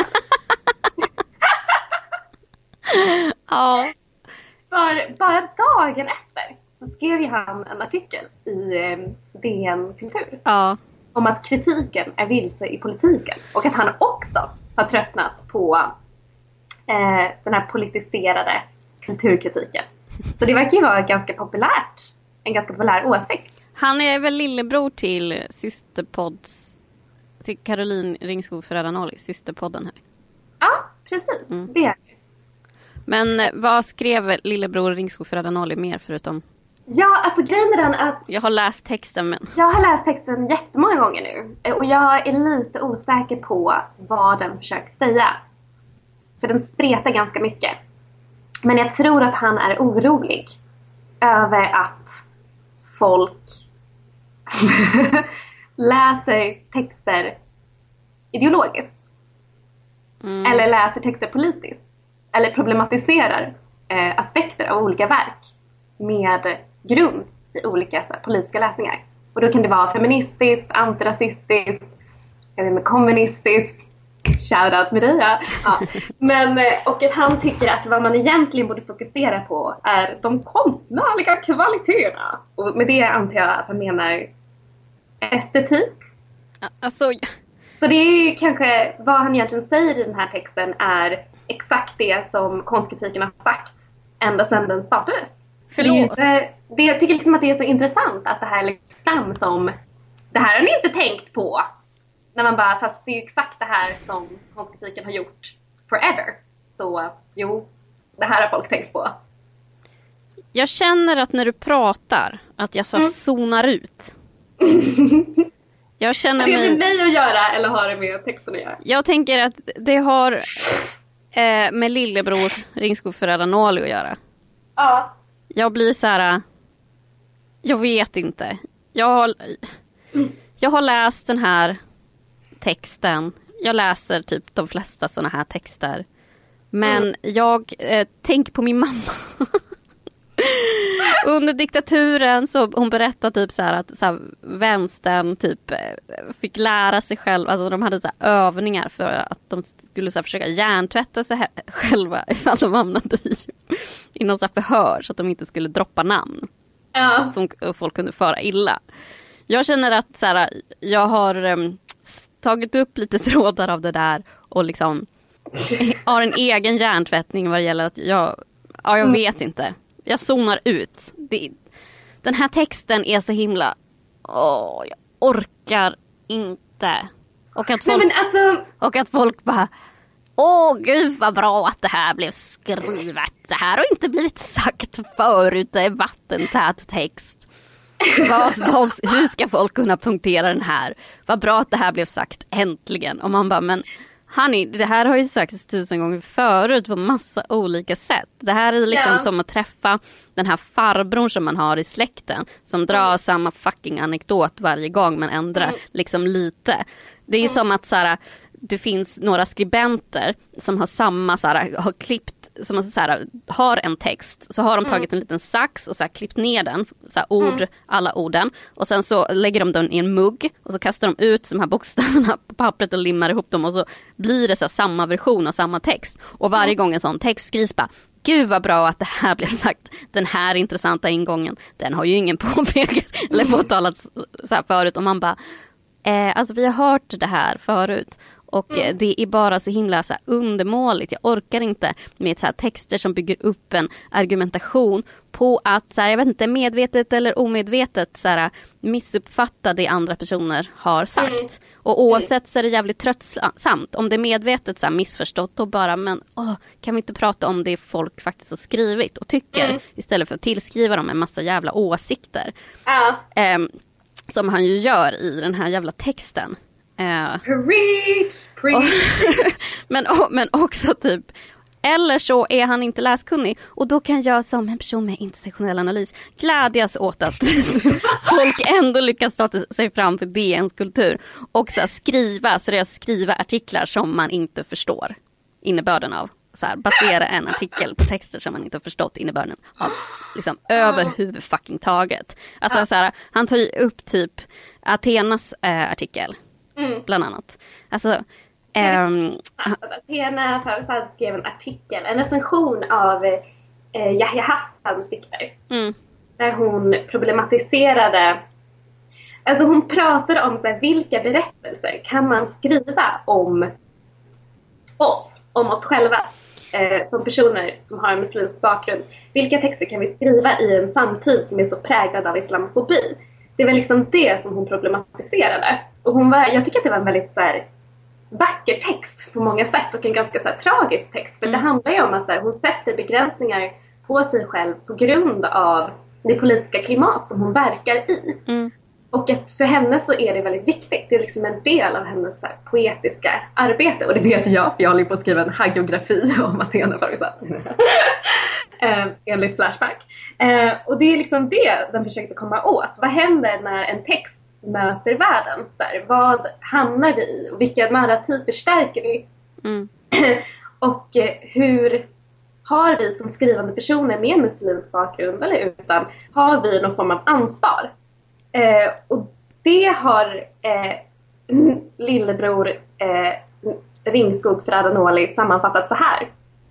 Speaker 5: Ja.
Speaker 6: För bara dagen efter så skrev ju han en artikel i eh, D N Kultur.
Speaker 5: Ja.
Speaker 6: Om att kritiken är vilse i politiken. Och att han också har tröttnat på eh, den här politiserade kulturkritiken. Så det verkar ju vara ganska populärt. En ganska populär åsikt.
Speaker 5: Han är väl lillebror till systerpods, till Caroline Ringskog Ferrada-Noli, systerpodden här.
Speaker 6: Ja, precis. Mm. Det är det.
Speaker 5: Men vad skrev lillebror Ringskog Ferrada-Noli mer förutom?
Speaker 6: Ja, alltså grejen är den att...
Speaker 5: Jag har läst texten, men...
Speaker 6: Jag har läst texten jättemånga gånger nu. Och jag är lite osäker på vad den försöker säga. För den spretar ganska mycket. Men jag tror att han är orolig över att folk läser texter ideologiskt. Mm. Eller läser texter politiskt. Eller problematiserar eh, aspekter av olika verk med grund i olika så här, politiska läsningar. Och då kan det vara feministiskt, antirasistiskt, kommunistiskt, shoutout med dig. Ja. Men, och att han tycker att vad man egentligen borde fokusera på är de konstnärliga kvaliteterna. Och med det antar jag att han menar estetik.
Speaker 5: Alltså...
Speaker 6: Så det är ju kanske vad han egentligen säger i den här texten är exakt det som konstkritiken har sagt ända sedan den startades.
Speaker 5: Förlåt.
Speaker 6: Det, det, jag tycker liksom att det är så intressant att det här liksom som det här har ni inte tänkt på. När man bara, fast det är ju exakt det här som konstkritiken har gjort forever. Så jo, det här har folk tänkt på.
Speaker 5: Jag känner att när du pratar att jag så mm. zonar ut. Jag känner mig...
Speaker 6: Är det med mig att göra eller har det med texten att göra?
Speaker 5: Jag tänker att det har eh, med lillebror Ringskog Ferrada-Noli att göra.
Speaker 6: Ja.
Speaker 5: Jag blir så här... Jag vet inte. Jag har, jag har läst den här texten. Jag läser typ de flesta såna här texter. Men mm. jag eh, tänker på min mamma. Under diktaturen så hon berättade typ så här att så här, vänstern typ fick lära sig själv, alltså de hade så här övningar för att de skulle så här, försöka hjärntvätta sig själva ifall de hamnade i, i någon så här förhör så att de inte skulle droppa namn
Speaker 6: ja.
Speaker 5: som folk kunde föra illa. Jag känner att så här, jag har um, tagit upp lite trådar av det där och liksom har en egen hjärntvättning vad det gäller att jag, ja jag vet inte. Jag zonar ut. Det, den här texten är så himla... Åh, jag orkar inte. Och att folk,
Speaker 6: Nej, men alltså...
Speaker 5: och att folk bara... Åh gud vad bra att det här blev skrivet. Det här har inte blivit sagt förut. Det är vattentät text. Vad, vad, hur ska folk kunna punktera den här? Vad bra att det här blev sagt äntligen. Och man bara, men honey, det här har ju sagts tusen gånger förut på massa olika sätt. Det här är liksom yeah. som att träffa den här farbrorn som man har i släkten. Som drar mm. samma fucking anekdot varje gång men ändrar mm. liksom lite. Det är mm. som att så här, det finns några skribenter som har samma så här, har klippt som så här, har en text, så har de tagit mm. en liten sax och så här, klippt ner den, så här, ord, mm. alla orden, och sen så lägger de den i en mugg och så kastar de ut de här bokstäverna på pappret och limmar ihop dem och så blir det så här, samma version av samma text. Och varje mm. gång en sån text skrivs bara, gud vad bra att det här blev sagt, den här intressanta ingången, den har ju ingen påpekat eller påtalat så här förut, och man bara eh, alltså vi har hört det här förut. Och mm. det är bara så himla så här undermåligt. Jag orkar inte med så här texter som bygger upp en argumentation på att, så här, jag vet inte, medvetet eller omedvetet så här, missuppfatta det andra personer har sagt. Mm. Och oavsett så är det jävligt tröttsamt. Om det är medvetet så här, missförstått och bara, men åh, kan vi inte prata om det folk faktiskt har skrivit och tycker mm. istället för att tillskriva dem en massa jävla åsikter.
Speaker 6: Ja.
Speaker 5: Eh, som han ju gör i den här jävla texten. Uh,
Speaker 6: preach, preach.
Speaker 5: men, men också typ, eller så är han inte läskunnig och då kan jag som en person med intersektionell analys glädjas åt att folk ändå lyckas ta sig fram till D N:s kultur och så här, skriva, seriöst skriva artiklar som man inte förstår innebörden av. Så här, basera en artikel på texter som man inte har förstått innebörden av liksom, överhuvud fucking taget. Alltså så här, han tar ju upp typ Athenas äh, artikel. Mm. Bland annat. Alltså, ähm,
Speaker 6: Athena Farrokhzad skrev en artikel, en recension av eh, Yahya Hassans dikter. Mm. Där hon problematiserade, alltså hon pratade om så här, vilka berättelser kan man skriva om oss, om oss själva eh, som personer som har en muslimsk bakgrund. Vilka texter kan vi skriva i en samtid som är så präglad av islamofobi? Det var liksom det som hon problematiserade. Och hon var, jag tycker att det var en väldigt så här, vacker text på många sätt. Och en ganska så här, tragisk text. För mm. det handlar ju om att så här, hon sätter begränsningar på sig själv på grund av det politiska klimat som hon verkar i. Mm. Och att för henne så är det väldigt viktigt. Det är liksom en del av hennes så här, poetiska arbete. Och det vet jag, för jag håller på att skriva en hagiografi om Athena Farrokhzad. eh, enligt Flashback. Eh, och det är liksom det de försökte komma åt. Vad händer när en text möter världen? Så här, vad hamnar vi i? Och vilka narrativ förstärker vi? Mm. Och eh, hur har vi som skrivande personer med muslimsk bakgrund eller utan, har vi någon form av ansvar? Eh, och det har eh, lillebror eh, Ringskog Ferrada-Noli sammanfattat så här.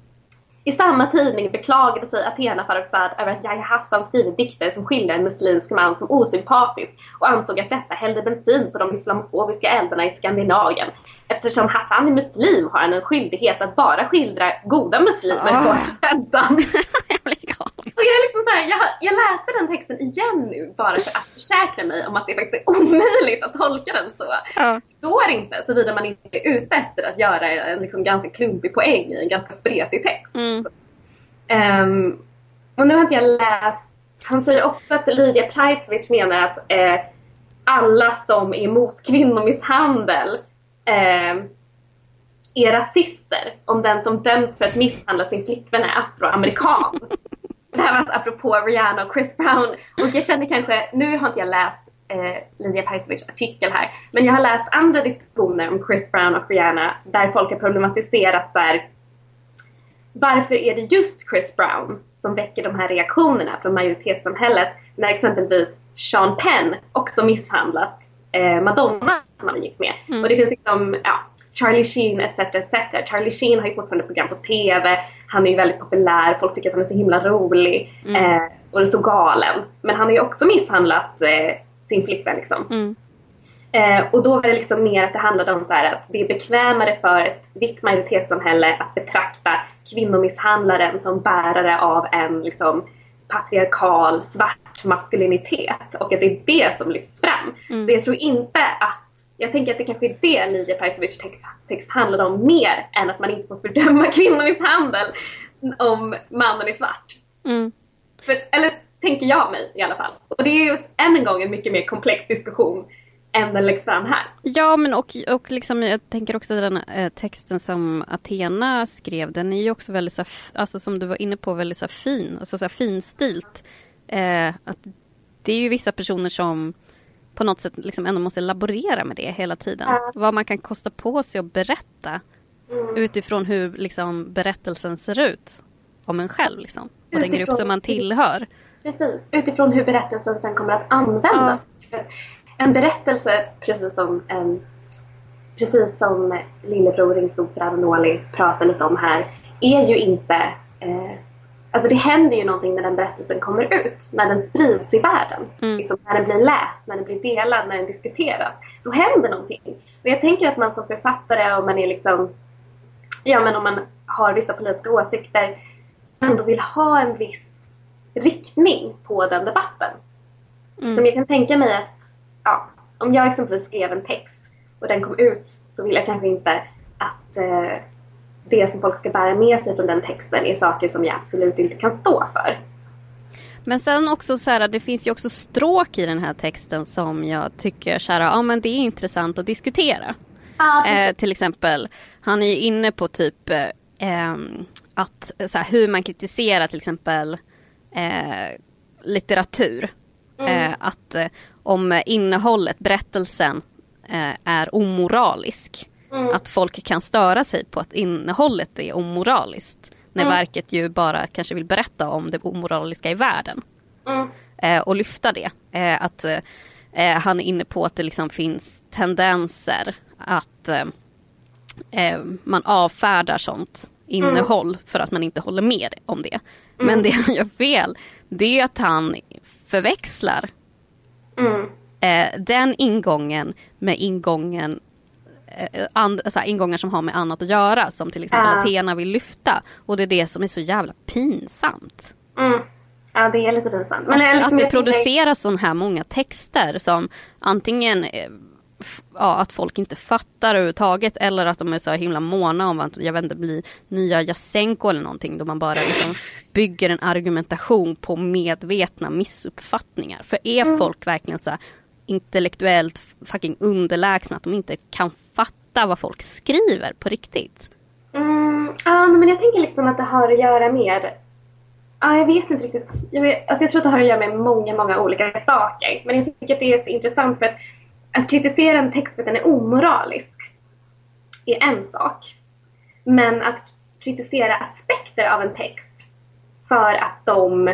Speaker 6: I samma tidning beklagade sig Athena Farrokhzad över att Yahya Hassan skrivit dikter som skildrar en muslimsk man som osympatisk och ansåg att detta hällde bensin på de islamofobiska eldarna i Skandinavien. Eftersom Hassan är muslim har han en skyldighet att bara skildra goda muslimer på oh.
Speaker 5: Jag blir galen.
Speaker 6: Och jag, är liksom så här, jag, jag läste den texten igen nu bara för att försäkra mig om att det faktiskt är omöjligt att tolka den så. Ja. Det går inte, såvida man inte är ute efter att göra en liksom ganska klumpig poäng i en ganska spretig text. Mm. Um, och nu har inte jag läst, han säger också att Lydia Plajtowicz menar att eh, alla som är emot kvinnomisshandel eh, är rasister om den som dömts för att misshandla sin flickvän är afroamerikan. Det här var alltså apropå Rihanna och Chris Brown. Och jag känner kanske, nu har inte jag läst eh, Lydia Plajtowicz artikel här, men jag har läst andra diskussioner om Chris Brown och Rihanna där folk har problematiserat så här, varför är det just Chris Brown som väcker de här reaktionerna från majoritetssamhället när exempelvis Sean Penn också misshandlat eh, Madonna som han gick med. Mm. Och det finns liksom, ja, Charlie Sheen et cetera et cetera. Charlie Sheen har ju fortfarande program på tv. Han är ju väldigt populär. Folk tycker att han är så himla rolig. Mm. Eh, och är så galen. Men han har ju också misshandlat eh, sin flickvän liksom. Mm. Eh, och då var det liksom mer att det handlade om så här att det är bekvämare för ett vitt majoritetssamhälle att betrakta kvinnomisshandlaren som bärare av en liksom patriarkal svart maskulinitet. Och att det är det som lyfts fram. Mm. Så jag tror inte att jag tänker att det kanske är det Lidia Perkovic text, text handlar om mer än att man inte får fördöma kvinnomisshandel om mannen är svart.
Speaker 5: Mm.
Speaker 6: För, eller tänker jag mig i alla fall. Och det är just än en gång en mycket mer komplex diskussion än den läggs fram här.
Speaker 5: Ja, men och, och liksom, jag tänker också den eh, texten som Athena skrev, den är ju också väldigt så här, alltså som du var inne på, väldigt så här, fin, alltså så här, finstilt. Eh, att det är ju vissa personer som på något sätt liksom ändå måste laborera med det hela tiden. Ja. Vad man kan kosta på sig att berätta mm. utifrån hur liksom, berättelsen ser ut om en själv liksom, och utifrån den grupp som man tillhör.
Speaker 6: Precis, utifrån hur berättelsen sen kommer att användas. Ja. En berättelse, precis som en, precis som Lillebror Ringskog Ranoli pratar lite om här, är ju inte eh, alltså det händer ju någonting när den berättelsen kommer ut, när den sprids i världen. Mm. Liksom när den blir läst, när den blir delad, när den diskuteras. Då händer någonting. Och jag tänker att man som författare, om man är liksom, ja men om man har vissa politiska åsikter, ändå vill ha en viss riktning på den debatten. Mm. Som jag kan tänka mig att, ja, om jag exempelvis skrev en text och den kom ut, så vill jag kanske inte att eh, det som folk ska bära med sig från den texten är saker som jag absolut inte kan stå för.
Speaker 5: Men sen också så här, det finns ju också stråk i den här texten som jag tycker så här, ja men det är intressant att diskutera. Ah, eh, till exempel, han är ju inne på typ eh, att så här, hur man kritiserar till exempel eh, litteratur. Mm. Eh, att eh, om innehållet, berättelsen eh, är omoralisk. Mm. Att folk kan störa sig på att innehållet är omoraliskt. När mm. verket ju bara kanske vill berätta om det omoraliska i världen. Mm. Eh, och lyfta det. Eh, att eh, han är inne på att det liksom finns tendenser att eh, man avfärdar sånt innehåll mm. för att man inte håller med om det. Mm. Men det han gör fel, det är att han förväxlar mm. eh, den ingången med ingången And, så här, ingångar som har med annat att göra, som till exempel uh. Athena vill lyfta, och det är det som är så jävla pinsamt.
Speaker 6: Mm. Ja, det är lite pinsamt. Men
Speaker 5: att,
Speaker 6: liksom,
Speaker 5: att det produceras sån här många texter som antingen ja, att folk inte fattar överhuvudtaget, eller att de är så himla måna om att, jag vet inte, bli nya Jasenko eller någonting, då man bara liksom bygger en argumentation på medvetna missuppfattningar. För är mm. folk verkligen så här intellektuellt fucking underlägsna att de inte kan fatta vad folk skriver på riktigt?
Speaker 6: Mm, ja, men jag tänker liksom att det har att göra med, ja, jag vet inte riktigt, jag, vet, alltså jag tror att det har att göra med många, många olika saker, men jag tycker att det är så intressant, för att, att kritisera en text för att den är omoralisk är en sak, men att kritisera aspekter av en text för att de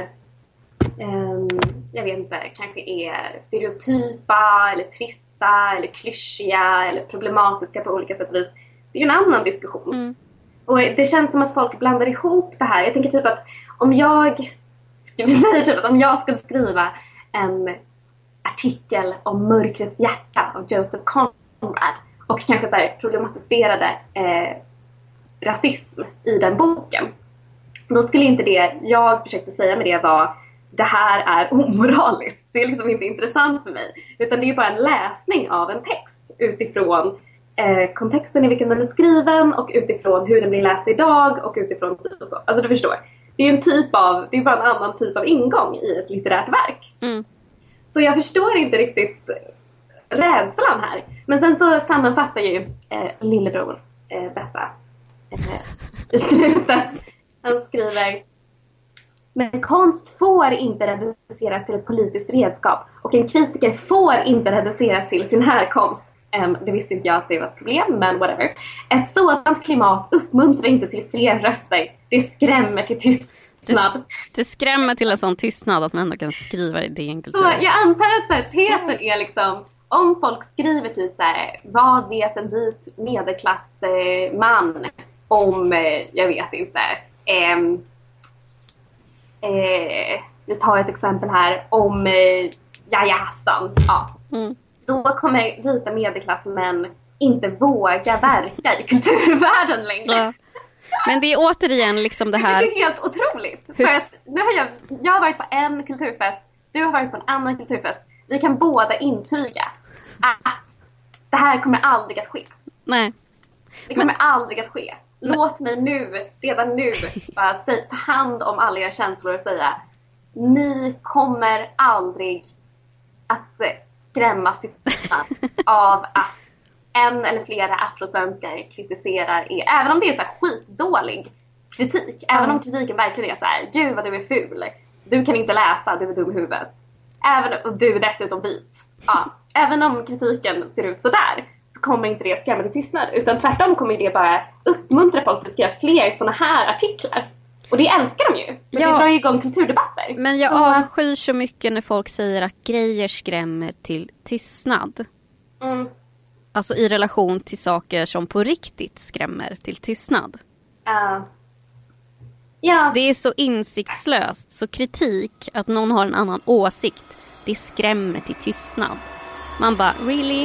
Speaker 6: Um, jag vet inte, kanske är stereotypa eller trista eller klyschiga eller problematiska på olika sätt och vis. Det är ju en annan diskussion. Mm. Och det känns som att folk blandar ihop det här. Jag tänker typ att om jag ska vi säga typ att om jag skulle skriva en artikel om Mörkrets hjärta av Joseph Conrad och kanske så här problematiserade eh, rasism i den boken, då skulle inte det jag försökte säga med det var det här är omoraliskt. Det är liksom inte intressant för mig. Utan det är bara en läsning av en text utifrån eh, kontexten i vilken den är skriven och utifrån hur den blir läst idag och utifrån och så. Alltså du förstår. Det är en typ av, det är bara en annan typ av ingång i ett litterärt verk. Mm. Så jag förstår inte riktigt rädslan här. Men sen så sammanfattar ju eh, Lillebror eh, detta eh, i slutet. Han skriver: men konst får inte reduceras till ett politiskt redskap, och en kritiker får inte reduceras till sin härkomst. Um, det visste inte jag att det var ett problem, men whatever. Ett sådant klimat uppmuntrar inte till fler röster. Det skrämmer till tystnad.
Speaker 5: Det, det skrämmer till en sån tystnad att man ändå kan skriva i D N-kultur.
Speaker 6: Så jag antar att så här, tesen är liksom, om folk skriver typ så här: vad vet en vit medelklassman om, eh, jag vet inte, um, Eh, vi tar ett exempel här om eh, Yahya Hassan. Ja. Mm. Då kommer vita medelklassmän inte våga verka i kulturvärlden längre. Ja.
Speaker 5: Men det är återigen liksom det här.
Speaker 6: Det är helt otroligt. Hur... För att nu har jag, jag har varit på en kulturfest, du har varit på en annan kulturfest. Vi kan båda intyga att det här kommer aldrig att ske.
Speaker 5: Nej.
Speaker 6: Det kommer men... aldrig att ske. Låt mig nu, redan nu, bara säga, ta hand om alla era känslor och säga, ni kommer aldrig att skrämmas till tystnad av att en eller flera afrosvenskar kritiserar er. Även om det är så här skitdålig kritik. Även mm. om kritiken verkligen är så här, gud vad du är ful. Du kan inte läsa, du är dum i huvudet. Även, och du är dessutom vit. Ja. Även om kritiken ser ut så där, så kommer inte det skrämma till tystnad. Utan tvärtom kommer det bara uppmuntra folk att skriva fler sådana här artiklar. Och det älskar de ju. Men ja, det drar ju igång kulturdebatter.
Speaker 5: Men jag avskyr så mycket när folk säger att grejer skrämmer till tystnad.
Speaker 6: Mm.
Speaker 5: Alltså i relation till saker som på riktigt skrämmer till tystnad.
Speaker 6: Uh. Ja.
Speaker 5: Det är så insiktslöst. Så kritik, att någon har en annan åsikt, det skrämmer till tystnad. Man bara, really?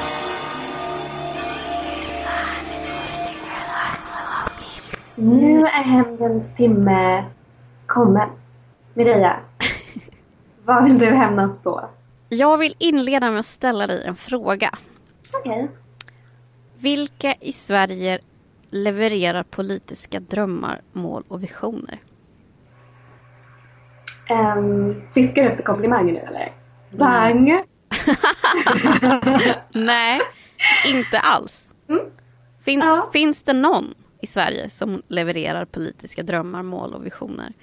Speaker 6: Nu är hämndens timme kommen. Mireia, vad vill du hämnas på?
Speaker 5: Jag vill inleda med att ställa dig en fråga.
Speaker 6: Okej. Okay.
Speaker 5: Vilka i Sverige levererar politiska drömmar, mål och visioner?
Speaker 6: Um, fiskar efter komplimanger nu, eller? Bang!
Speaker 5: Nej, inte alls.
Speaker 6: Mm.
Speaker 5: Fin-
Speaker 6: ja.
Speaker 5: Finns det någon i Sverige som levererar politiska drömmar, mål och visioner?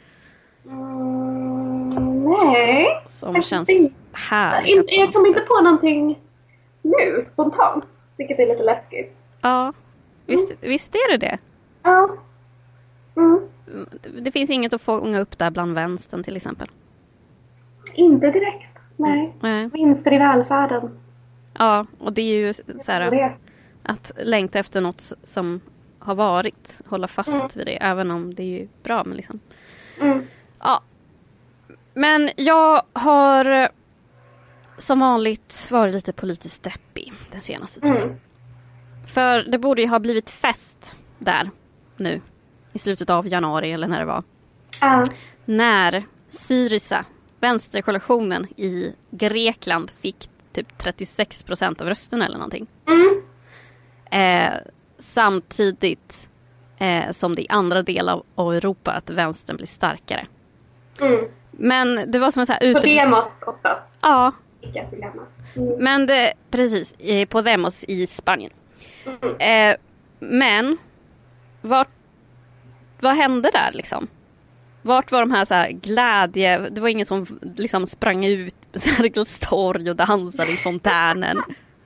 Speaker 6: Mm, nej.
Speaker 5: Som
Speaker 6: jag
Speaker 5: känns
Speaker 6: inte.
Speaker 5: härliga.
Speaker 6: Jag, jag kommer inte på någonting nu, spontant. Vilket är lite läskigt.
Speaker 5: Ja, visst, mm. visst är det det?
Speaker 6: Ja. Mm.
Speaker 5: Det finns inget att fånga upp där bland vänstern till exempel?
Speaker 6: Inte direkt, nej.
Speaker 5: nej.
Speaker 6: Vinster i välfärden.
Speaker 5: Ja, och det är ju så här, att längta efter något som har varit. Hålla fast mm. vid det, även om det är ju bra. Men, liksom.
Speaker 6: mm.
Speaker 5: ja. men jag har som vanligt varit lite politiskt deppig den senaste tiden.
Speaker 6: Mm.
Speaker 5: För det borde ju ha blivit fest där nu. I slutet av januari eller när det var.
Speaker 6: Uh.
Speaker 5: När Syriza, vänsterkoalitionen i Grekland, fick typ trettiosex procent av rösterna eller någonting.
Speaker 6: Mm.
Speaker 5: Eh, samtidigt eh, som det i andra delar av Europa att vänstern blir starkare.
Speaker 6: Mm.
Speaker 5: Men det var som en så här ute...
Speaker 6: På Demos också.
Speaker 5: Ja.
Speaker 6: Mm.
Speaker 5: Men det, precis, på Demos i Spanien.
Speaker 6: Mm.
Speaker 5: Eh, men vart, vad hände där liksom? Vart var de här så här glädje? Det var ingen som liksom sprang ut på Sergels torg och dansade i fontänen.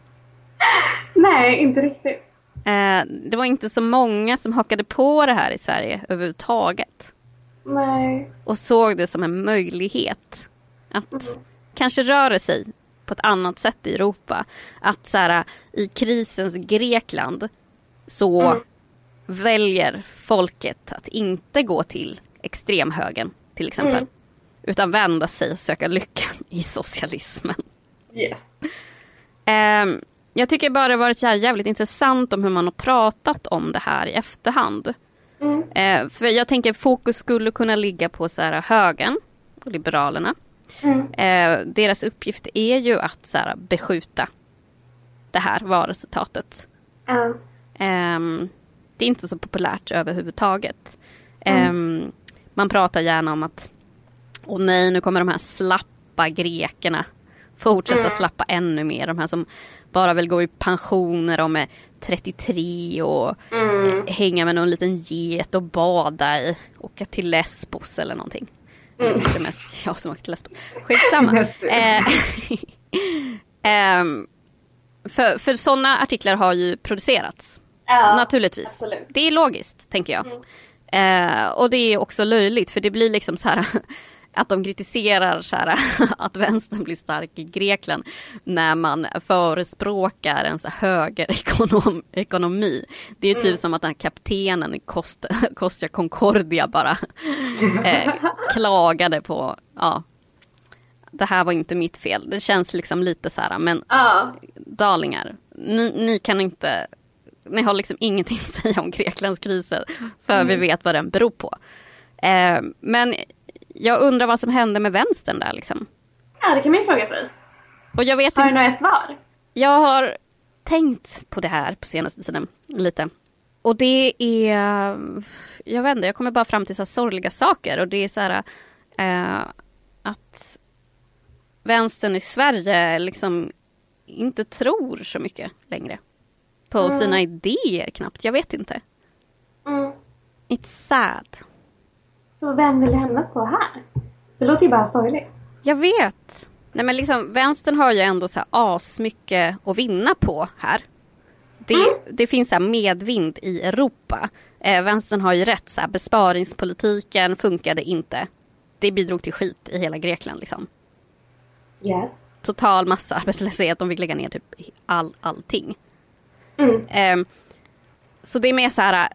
Speaker 6: Nej, inte riktigt.
Speaker 5: Eh, det var inte så många som hakade på det här i Sverige överhuvudtaget.
Speaker 6: Nej.
Speaker 5: Och såg det som en möjlighet att mm. kanske röra sig på ett annat sätt i Europa. Att så här, i krisens Grekland så mm. väljer folket att inte gå till extremhögern till exempel. Mm. Utan vända sig och söka lyckan i socialismen.
Speaker 6: Yes.
Speaker 5: Eh, jag tycker bara det har varit jävligt intressant om hur man har pratat om det här i efterhand.
Speaker 6: Mm.
Speaker 5: Eh, för jag tänker fokus skulle kunna ligga på så här, högern och liberalerna.
Speaker 6: Mm.
Speaker 5: Eh, deras uppgift är ju att så här, beskjuta det här valresultatet.
Speaker 6: Mm.
Speaker 5: Eh, det är inte så populärt överhuvudtaget. Mm. Eh, man pratar gärna om att åh nej, nu kommer de här slappa grekerna fortsätta mm. slappa ännu mer. De här som bara vill gå i pension när de är trettiotre och
Speaker 6: mm.
Speaker 5: hänga med någon liten get och bada i. Åka till Lesbos eller någonting. Mm. Det är mest jag som åker till Lesbos. Skitsamma. eh, eh, för, för sådana artiklar har ju producerats.
Speaker 6: Ja,
Speaker 5: naturligtvis.
Speaker 6: Absolut.
Speaker 5: Det är logiskt, tänker jag.
Speaker 6: Mm.
Speaker 5: Eh, och det är också löjligt, för det blir liksom så här att de kritiserar så här, att vänstern blir stark i Grekland när man förespråkar en så här högerekonom, ekonomi. Det är ju typ mm. som att den här kaptenen i Costa, Costa Concordia bara eh, klagade på, ja, det här var inte mitt fel. Det känns liksom lite så här, men
Speaker 6: uh.
Speaker 5: darlingar, ni, ni kan inte, ni har liksom ingenting att säga om Greklands kriser, för mm. vi vet vad den beror på. Eh, men jag undrar vad som hände med vänstern där liksom.
Speaker 6: Ja, det kan man ju fråga sig.
Speaker 5: Och jag vet
Speaker 6: har du
Speaker 5: inte...
Speaker 6: några svar?
Speaker 5: Jag har tänkt på det här på senaste tiden lite. Och det är, jag vet inte, jag kommer bara fram till så här sorgliga saker. Och det är så här eh, att vänstern i Sverige liksom inte tror så mycket längre på mm. sina idéer knappt. Jag vet inte.
Speaker 6: Mm.
Speaker 5: It's sad.
Speaker 6: Så vem vill hämnas på här? Det låter ju bara sorgligt.
Speaker 5: Jag vet. Nej, men liksom, vänstern har ju ändå så här asmycket att vinna på här. Det, mm. det finns så här medvind i Europa. Eh, vänstern har ju rätt. Så här, besparingspolitiken funkade inte. Det bidrog till skit i hela Grekland. Liksom.
Speaker 6: Yes.
Speaker 5: Total massa arbetslöshet. De fick lägga ner typ all, allting.
Speaker 6: Mm.
Speaker 5: Eh, så det är mer så här...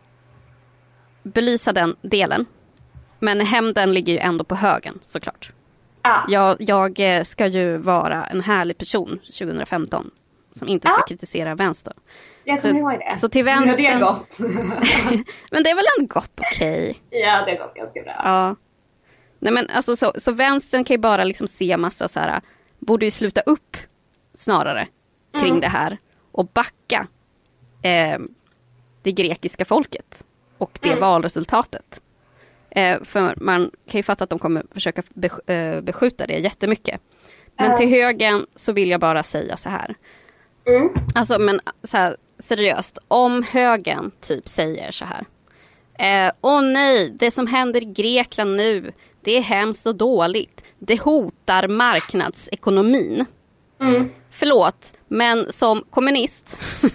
Speaker 5: belysa den delen. Men hämnden ligger ju ändå på högen, såklart.
Speaker 6: Ja.
Speaker 5: Jag, jag ska ju vara en härlig person tjugo femton som inte ska ja. kritisera vänster.
Speaker 6: Jag kommer ihåg det.
Speaker 5: Så till vänster...
Speaker 6: Det är gott.
Speaker 5: Men det är väl ändå gott, okej? Okay.
Speaker 6: Ja, det är gott ganska bra.
Speaker 5: Ja. Nej, men alltså, så, så vänstern kan ju bara liksom se massa så här... borde ju sluta upp snarare kring mm. det här. Och backa eh, det grekiska folket. Och det mm. valresultatet. Eh, för man kan ju fatta att de kommer försöka besk- eh, beskjuta det jättemycket. Men uh. till högen så vill jag bara säga så här.
Speaker 6: Mm.
Speaker 5: Alltså men så här, seriöst. Om högen typ säger så här. Eh, Åh nej, det som händer i Grekland nu. Det är hemskt och dåligt. Det hotar marknadsekonomin.
Speaker 6: Mm.
Speaker 5: Förlåt, men som kommunist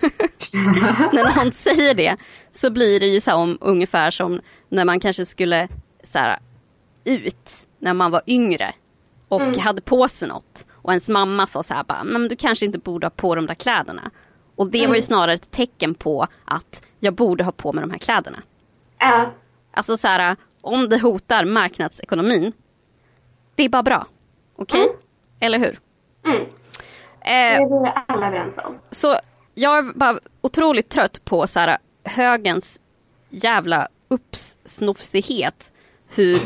Speaker 5: när någon säger det så blir det ju så om, ungefär som när man kanske skulle så här, ut när man var yngre och mm. hade på sig något och ens mamma sa så här bara, men du kanske inte borde ha på de där kläderna. Och det mm. var ju snarare ett tecken på att jag borde ha på mig de här kläderna.
Speaker 6: Uh.
Speaker 5: Alltså så här, om det hotar marknadsekonomin, det är bara bra. Okej? Okay? Mm. Eller hur?
Speaker 6: Mm. Det är vi alla överens om.
Speaker 5: Så jag är bara otroligt trött på så här, högens jävla uppsnofsighet. Hur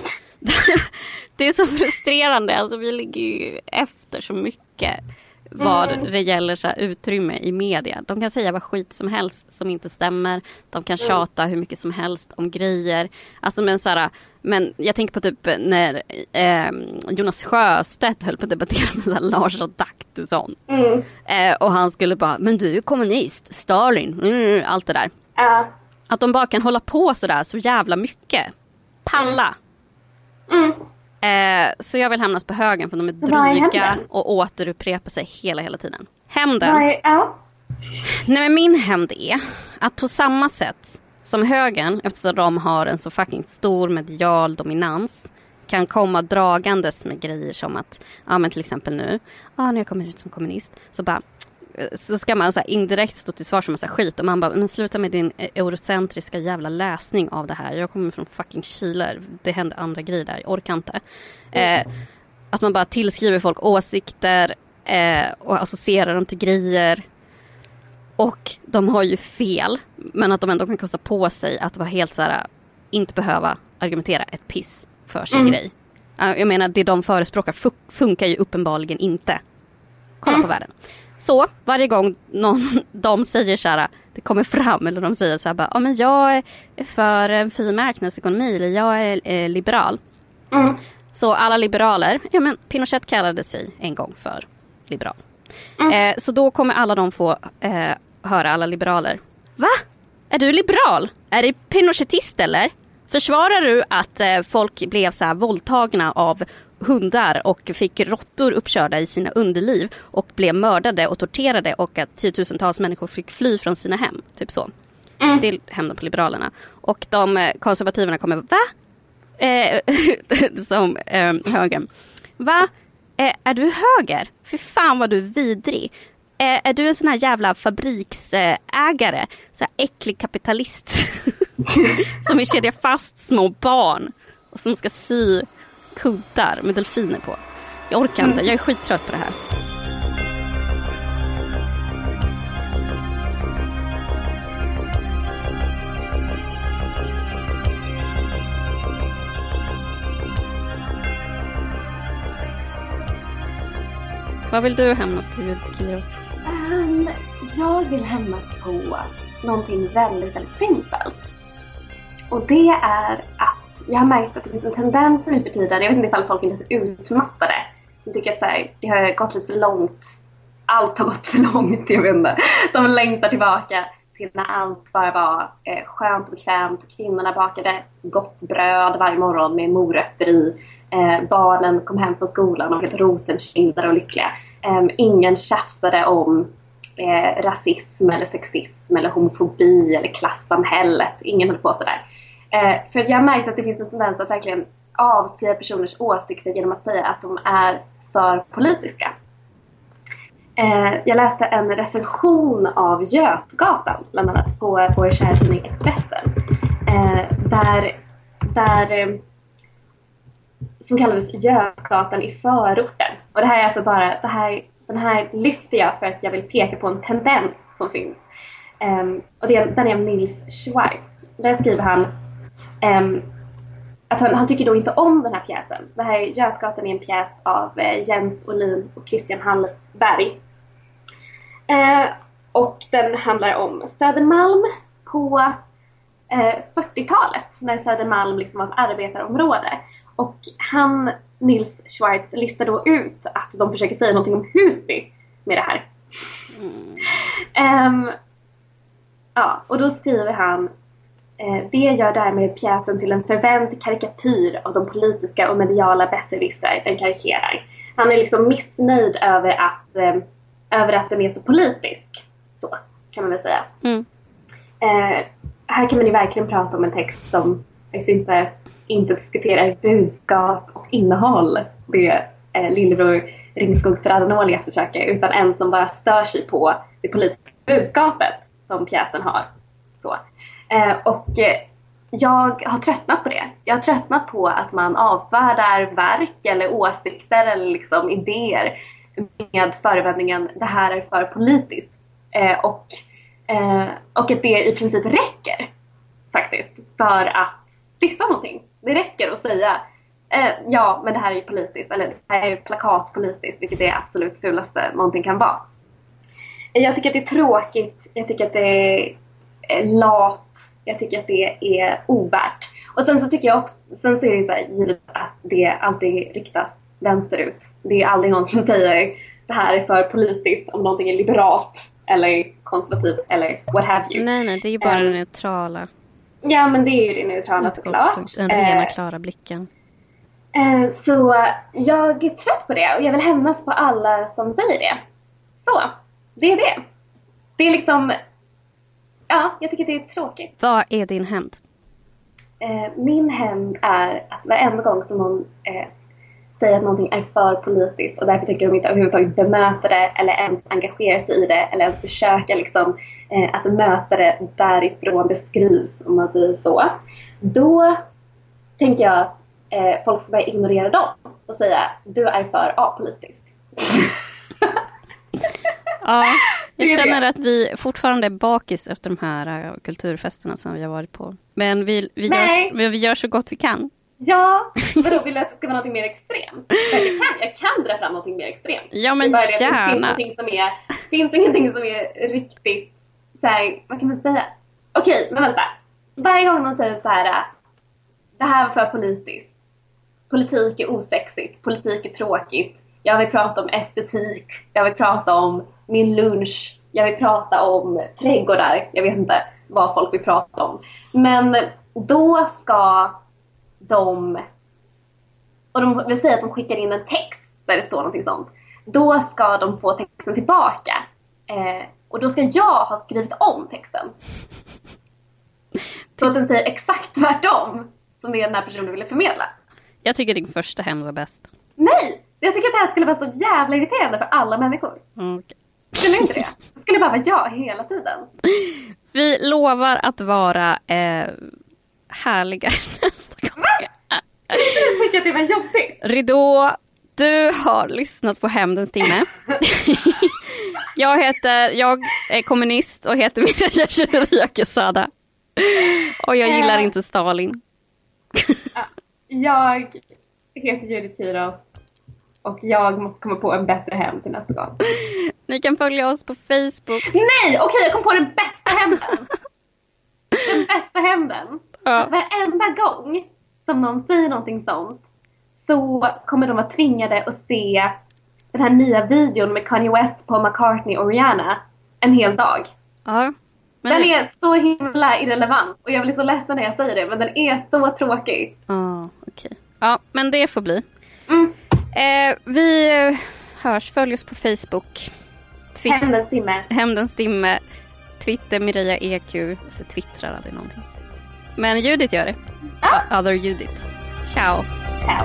Speaker 5: det är så frustrerande. Alltså vi ligger ju efter så mycket vad mm. det gäller så här, utrymme i media. De kan säga vad skit som helst som inte stämmer. De kan tjata hur mycket som helst om grejer. Alltså men så här, men jag tänker på typ när eh, Jonas Sjöstedt höll på att debattera med så här, Lars Adaktusson.
Speaker 6: Mm.
Speaker 5: Eh, och han skulle bara, men du är kommunist, Stalin, mm, allt det där.
Speaker 6: Uh.
Speaker 5: Att de bara kan hålla på så där så jävla mycket. Palla.
Speaker 6: Mm.
Speaker 5: Eh, så jag vill hämnas på högen för de är dryga och återupprepar sig hela hela tiden. Hämnden.
Speaker 6: Uh.
Speaker 5: Nej, men min hämnd är att på samma sätt som högen, eftersom de har en så fucking stor medial dominans, kan komma dragandes med grejer som att, ja men till exempel nu, ja när jag kommer ut som kommunist, så bara, så ska man så här indirekt stå till svar för massa skit och man bara, men sluta med din eurocentriska jävla läsning av det här. Jag kommer från fucking Chile, det händer andra grejer där, jag orkar inte. Eh, att man bara tillskriver folk åsikter eh, och associerar dem till grejer. Och de har ju fel, men att de ändå kan kosta på sig att vara helt så här, inte behöva argumentera ett piss för sin mm. grej. Jag menar, det de förespråkar funkar ju uppenbarligen inte. Kolla mm. på världen. Så varje gång någon, de säger så här, det kommer fram, eller de säger så här, bara, ja men jag är för en fri marknadsekonomi, eller jag är eh, liberal.
Speaker 6: Mm.
Speaker 5: Så alla liberaler, ja men Pinochet kallade sig en gång för liberal. Mm. Eh, så då kommer alla de få eh, höra, alla liberaler. Va? Är du liberal? Är du pinochetist eller? Försvarar du att eh, folk blev så här våldtagna av hundar och fick råttor uppkörda i sina underliv och blev mördade och torterade och att tiotusentals människor fick fly från sina hem? Typ så. Mm. Det hämnden på liberalerna. Och de konservativerna kommer, va? Eh, som eh, högern. Va? Eh, är du höger? Fy fan vad du är vidrig. Eh, är du en sån här jävla fabriksägare? Så här äcklig kapitalist. Som vill kedja fast små barn. Och som ska sy kuddar med delfiner på. Jag orkar inte, jag är skittrött på det här. Vad vill du hämnas på, Kiros?
Speaker 6: Um, jag vill hämnas på någonting väldigt, väldigt simpelt. Och det är att jag har märkt att det finns en tendens nu för tiden. Jag vet inte ifall folk är lite utmattade. Jag tycker att så här, det har gått lite för långt. Allt har gått för långt, jag vet inte. De längtar tillbaka till när allt bara var eh, skönt och bekvämt. Kvinnorna bakade gott bröd varje morgon med morötter i. Eh, barnen kom hem från skolan och helt rosenkindade och lyckliga. Eh, ingen tjafsade om eh, rasism eller sexism eller homofobi eller klassamhället. Ingen höll på sådär. Eh, för jag har märkt att det finns en tendens att verkligen avskriva personers åsikter genom att säga att de är för politiska. Eh, jag läste en recension av Götgatan bland annat på vår kära tidning Expressen. Eh, där, där eh, som kallades Götgatan i förorten. Och det här är alltså bara, det här, den här lyfter jag för att jag vill peka på en tendens som finns. Eh, och det, den är Nils Schwartz. Där skriver han Um, att han, han tycker då inte om den här pjäsen. Det här Götgatan är en pjäs av uh, Jens Olin och Christian Hallberg. Uh, och den handlar om Södermalm på uh, fyrtiotalet. När Södermalm liksom var ett arbetarområde. Och han, Nils Schwartz, listar då ut att de försöker säga någonting om Husby med det här. Mm. Um, ja, och då skriver han: det gör därmed pjäsen till en förvänd karikatyr av de politiska och mediala besserwisser den karikerar. Han är liksom missnöjd över att, eh, över att den är så politisk. Så kan man väl säga. Mm. Eh, här kan man ju verkligen prata om en text som liksom inte, inte diskuterar budskap och innehåll. Det eh, Lillebror Ringskog Ferrari eftersöker. Utan en som bara stör sig på det politiska budskapet som pjäsen har. Så. Eh, och eh, jag har tröttnat på det. Jag har tröttnat på att man avfärdar verk eller åsikter eller liksom idéer med förevändningen det här är för politiskt. Eh, och, eh, och att det i princip räcker faktiskt för att dissa någonting. Det räcker att säga eh, ja, men det här är politiskt, eller det här är plakatpolitiskt, vilket är det absolut fulaste någonting kan vara. Jag tycker att det är tråkigt. Jag tycker att det är lat. Jag tycker att det är ovärt. Och sen så tycker jag ofta, sen så är det så här givet att det alltid riktas vänsterut. Det är aldrig någon som säger det här är för politiskt om någonting är liberalt eller konservativt eller what have you.
Speaker 5: Nej, nej, det är ju bara um, det neutrala.
Speaker 6: Ja, men det är ju det neutrala såklart.
Speaker 5: Den rena, klara blicken.
Speaker 6: Uh, så jag är trött på det och jag vill hämnas på alla som säger det. Så, det är det. Det är liksom... Ja, jag tycker det är tråkigt.
Speaker 5: Vad är din hämnd?
Speaker 6: Eh, min hämnd är att varenda gång som någon eh, säger att någonting är för politiskt och därför tycker de inte överhuvudtaget bemöta det eller ens engagera sig i det eller ens försöka liksom, eh, att möta det därifrån det skrivs, om man säger så. Då tänker jag att eh, folk ska börja ignorera dem och säga du är för apolitisk.
Speaker 5: Ja, jag känner att vi fortfarande är bakis efter de här kulturfesterna som vi har varit på. Men vi, vi, gör, vi gör så gott vi kan.
Speaker 6: Ja, men då vill jag att det ska vara något mer extremt. Jag kan, jag kan dra fram något mer extremt.
Speaker 5: Ja, men det gärna.
Speaker 6: Det finns, som är, finns ingenting som är riktigt så här, vad kan man säga? Okej, men vänta. Varje gång någon säger så här, det här var för politiskt. Politik är osexigt. Politik är tråkigt. Jag vill prata om estetik. Jag vill prata om min lunch. Jag vill prata om trädgårdar. Jag vet inte vad folk vill prata om. Men då ska de... Och de vill säga att de skickar in en text där det står någonting sånt. Då ska de få texten tillbaka. Eh, och då ska jag ha skrivit om texten. Så att den säger exakt tvärtom som det den här personen ville förmedla.
Speaker 5: Jag tycker din första hem var bäst.
Speaker 6: Nej! Jag tycker att det här skulle vara så jävla irriterande för alla människor.
Speaker 5: Okay.
Speaker 6: Skulle inte det? Det skulle bara vara jag hela tiden.
Speaker 5: Vi lovar att vara eh, härliga nästa gång.
Speaker 6: Jag tycker att det var jobbigt.
Speaker 5: Ridå, du har lyssnat på Hämndens timme. jag heter, jag är kommunist och heter Mirja Sheriakesada. Och jag gillar äh, inte Stalin.
Speaker 6: jag heter Judith Fyras. Och jag måste komma på en bättre hämnd till nästa gång.
Speaker 5: Ni kan följa oss på Facebook.
Speaker 6: Nej, okej, okay, jag kom på den bästa hämnden. Den bästa hämnden.
Speaker 5: Ja.
Speaker 6: Varenda gång som någon säger någonting sånt så kommer de att tvingade att se den här nya videon med Kanye West, Paul McCartney och Rihanna en hel dag.
Speaker 5: Ja. Men
Speaker 6: den
Speaker 5: det...
Speaker 6: är så himla irrelevant och jag blir så ledsen när jag säger det, men den är så tråkig.
Speaker 5: Ja, okej. Okay. Ja, men det får bli.
Speaker 6: Mm.
Speaker 5: Eh, vi hörs, följ oss på Facebook.
Speaker 6: Twitter. Hämndens timme.
Speaker 5: Hämndens timme. Twitter, Mireia E Q. Så twittrar aldrig någonting. Men Judith gör det.
Speaker 6: Ah.
Speaker 5: Other Judith. Ciao.
Speaker 6: Ciao.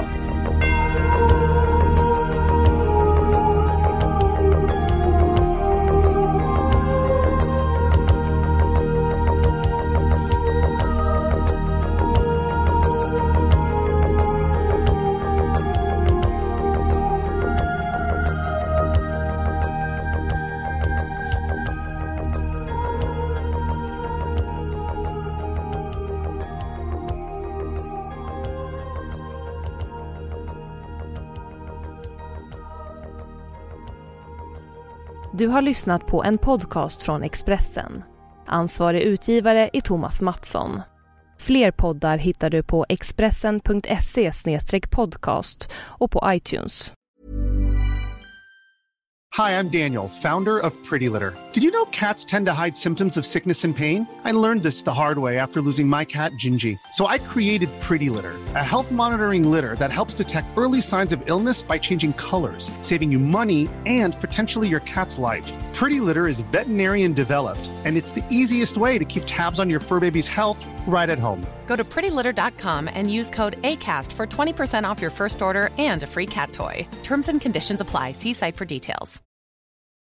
Speaker 4: Du har lyssnat på en podcast från Expressen. Ansvarig utgivare är Thomas Mattsson. Fler poddar hittar du på expressen punkt se slash podcast och på iTunes.
Speaker 1: Hi, I'm Daniel, founder of Pretty Litter. Did you know cats tend to hide symptoms of sickness and pain? I learned this the hard way after losing my cat, Gingy. So I created Pretty Litter, a health monitoring litter that helps detect early signs of illness by changing colors, saving you money and potentially your cat's life. Pretty Litter is veterinarian developed, and it's the easiest way to keep tabs on your fur baby's health right at home.
Speaker 2: Go to pretty litter dot com and use code ACAST for twenty percent off your first order and a free cat toy. Terms and conditions apply. See site for details.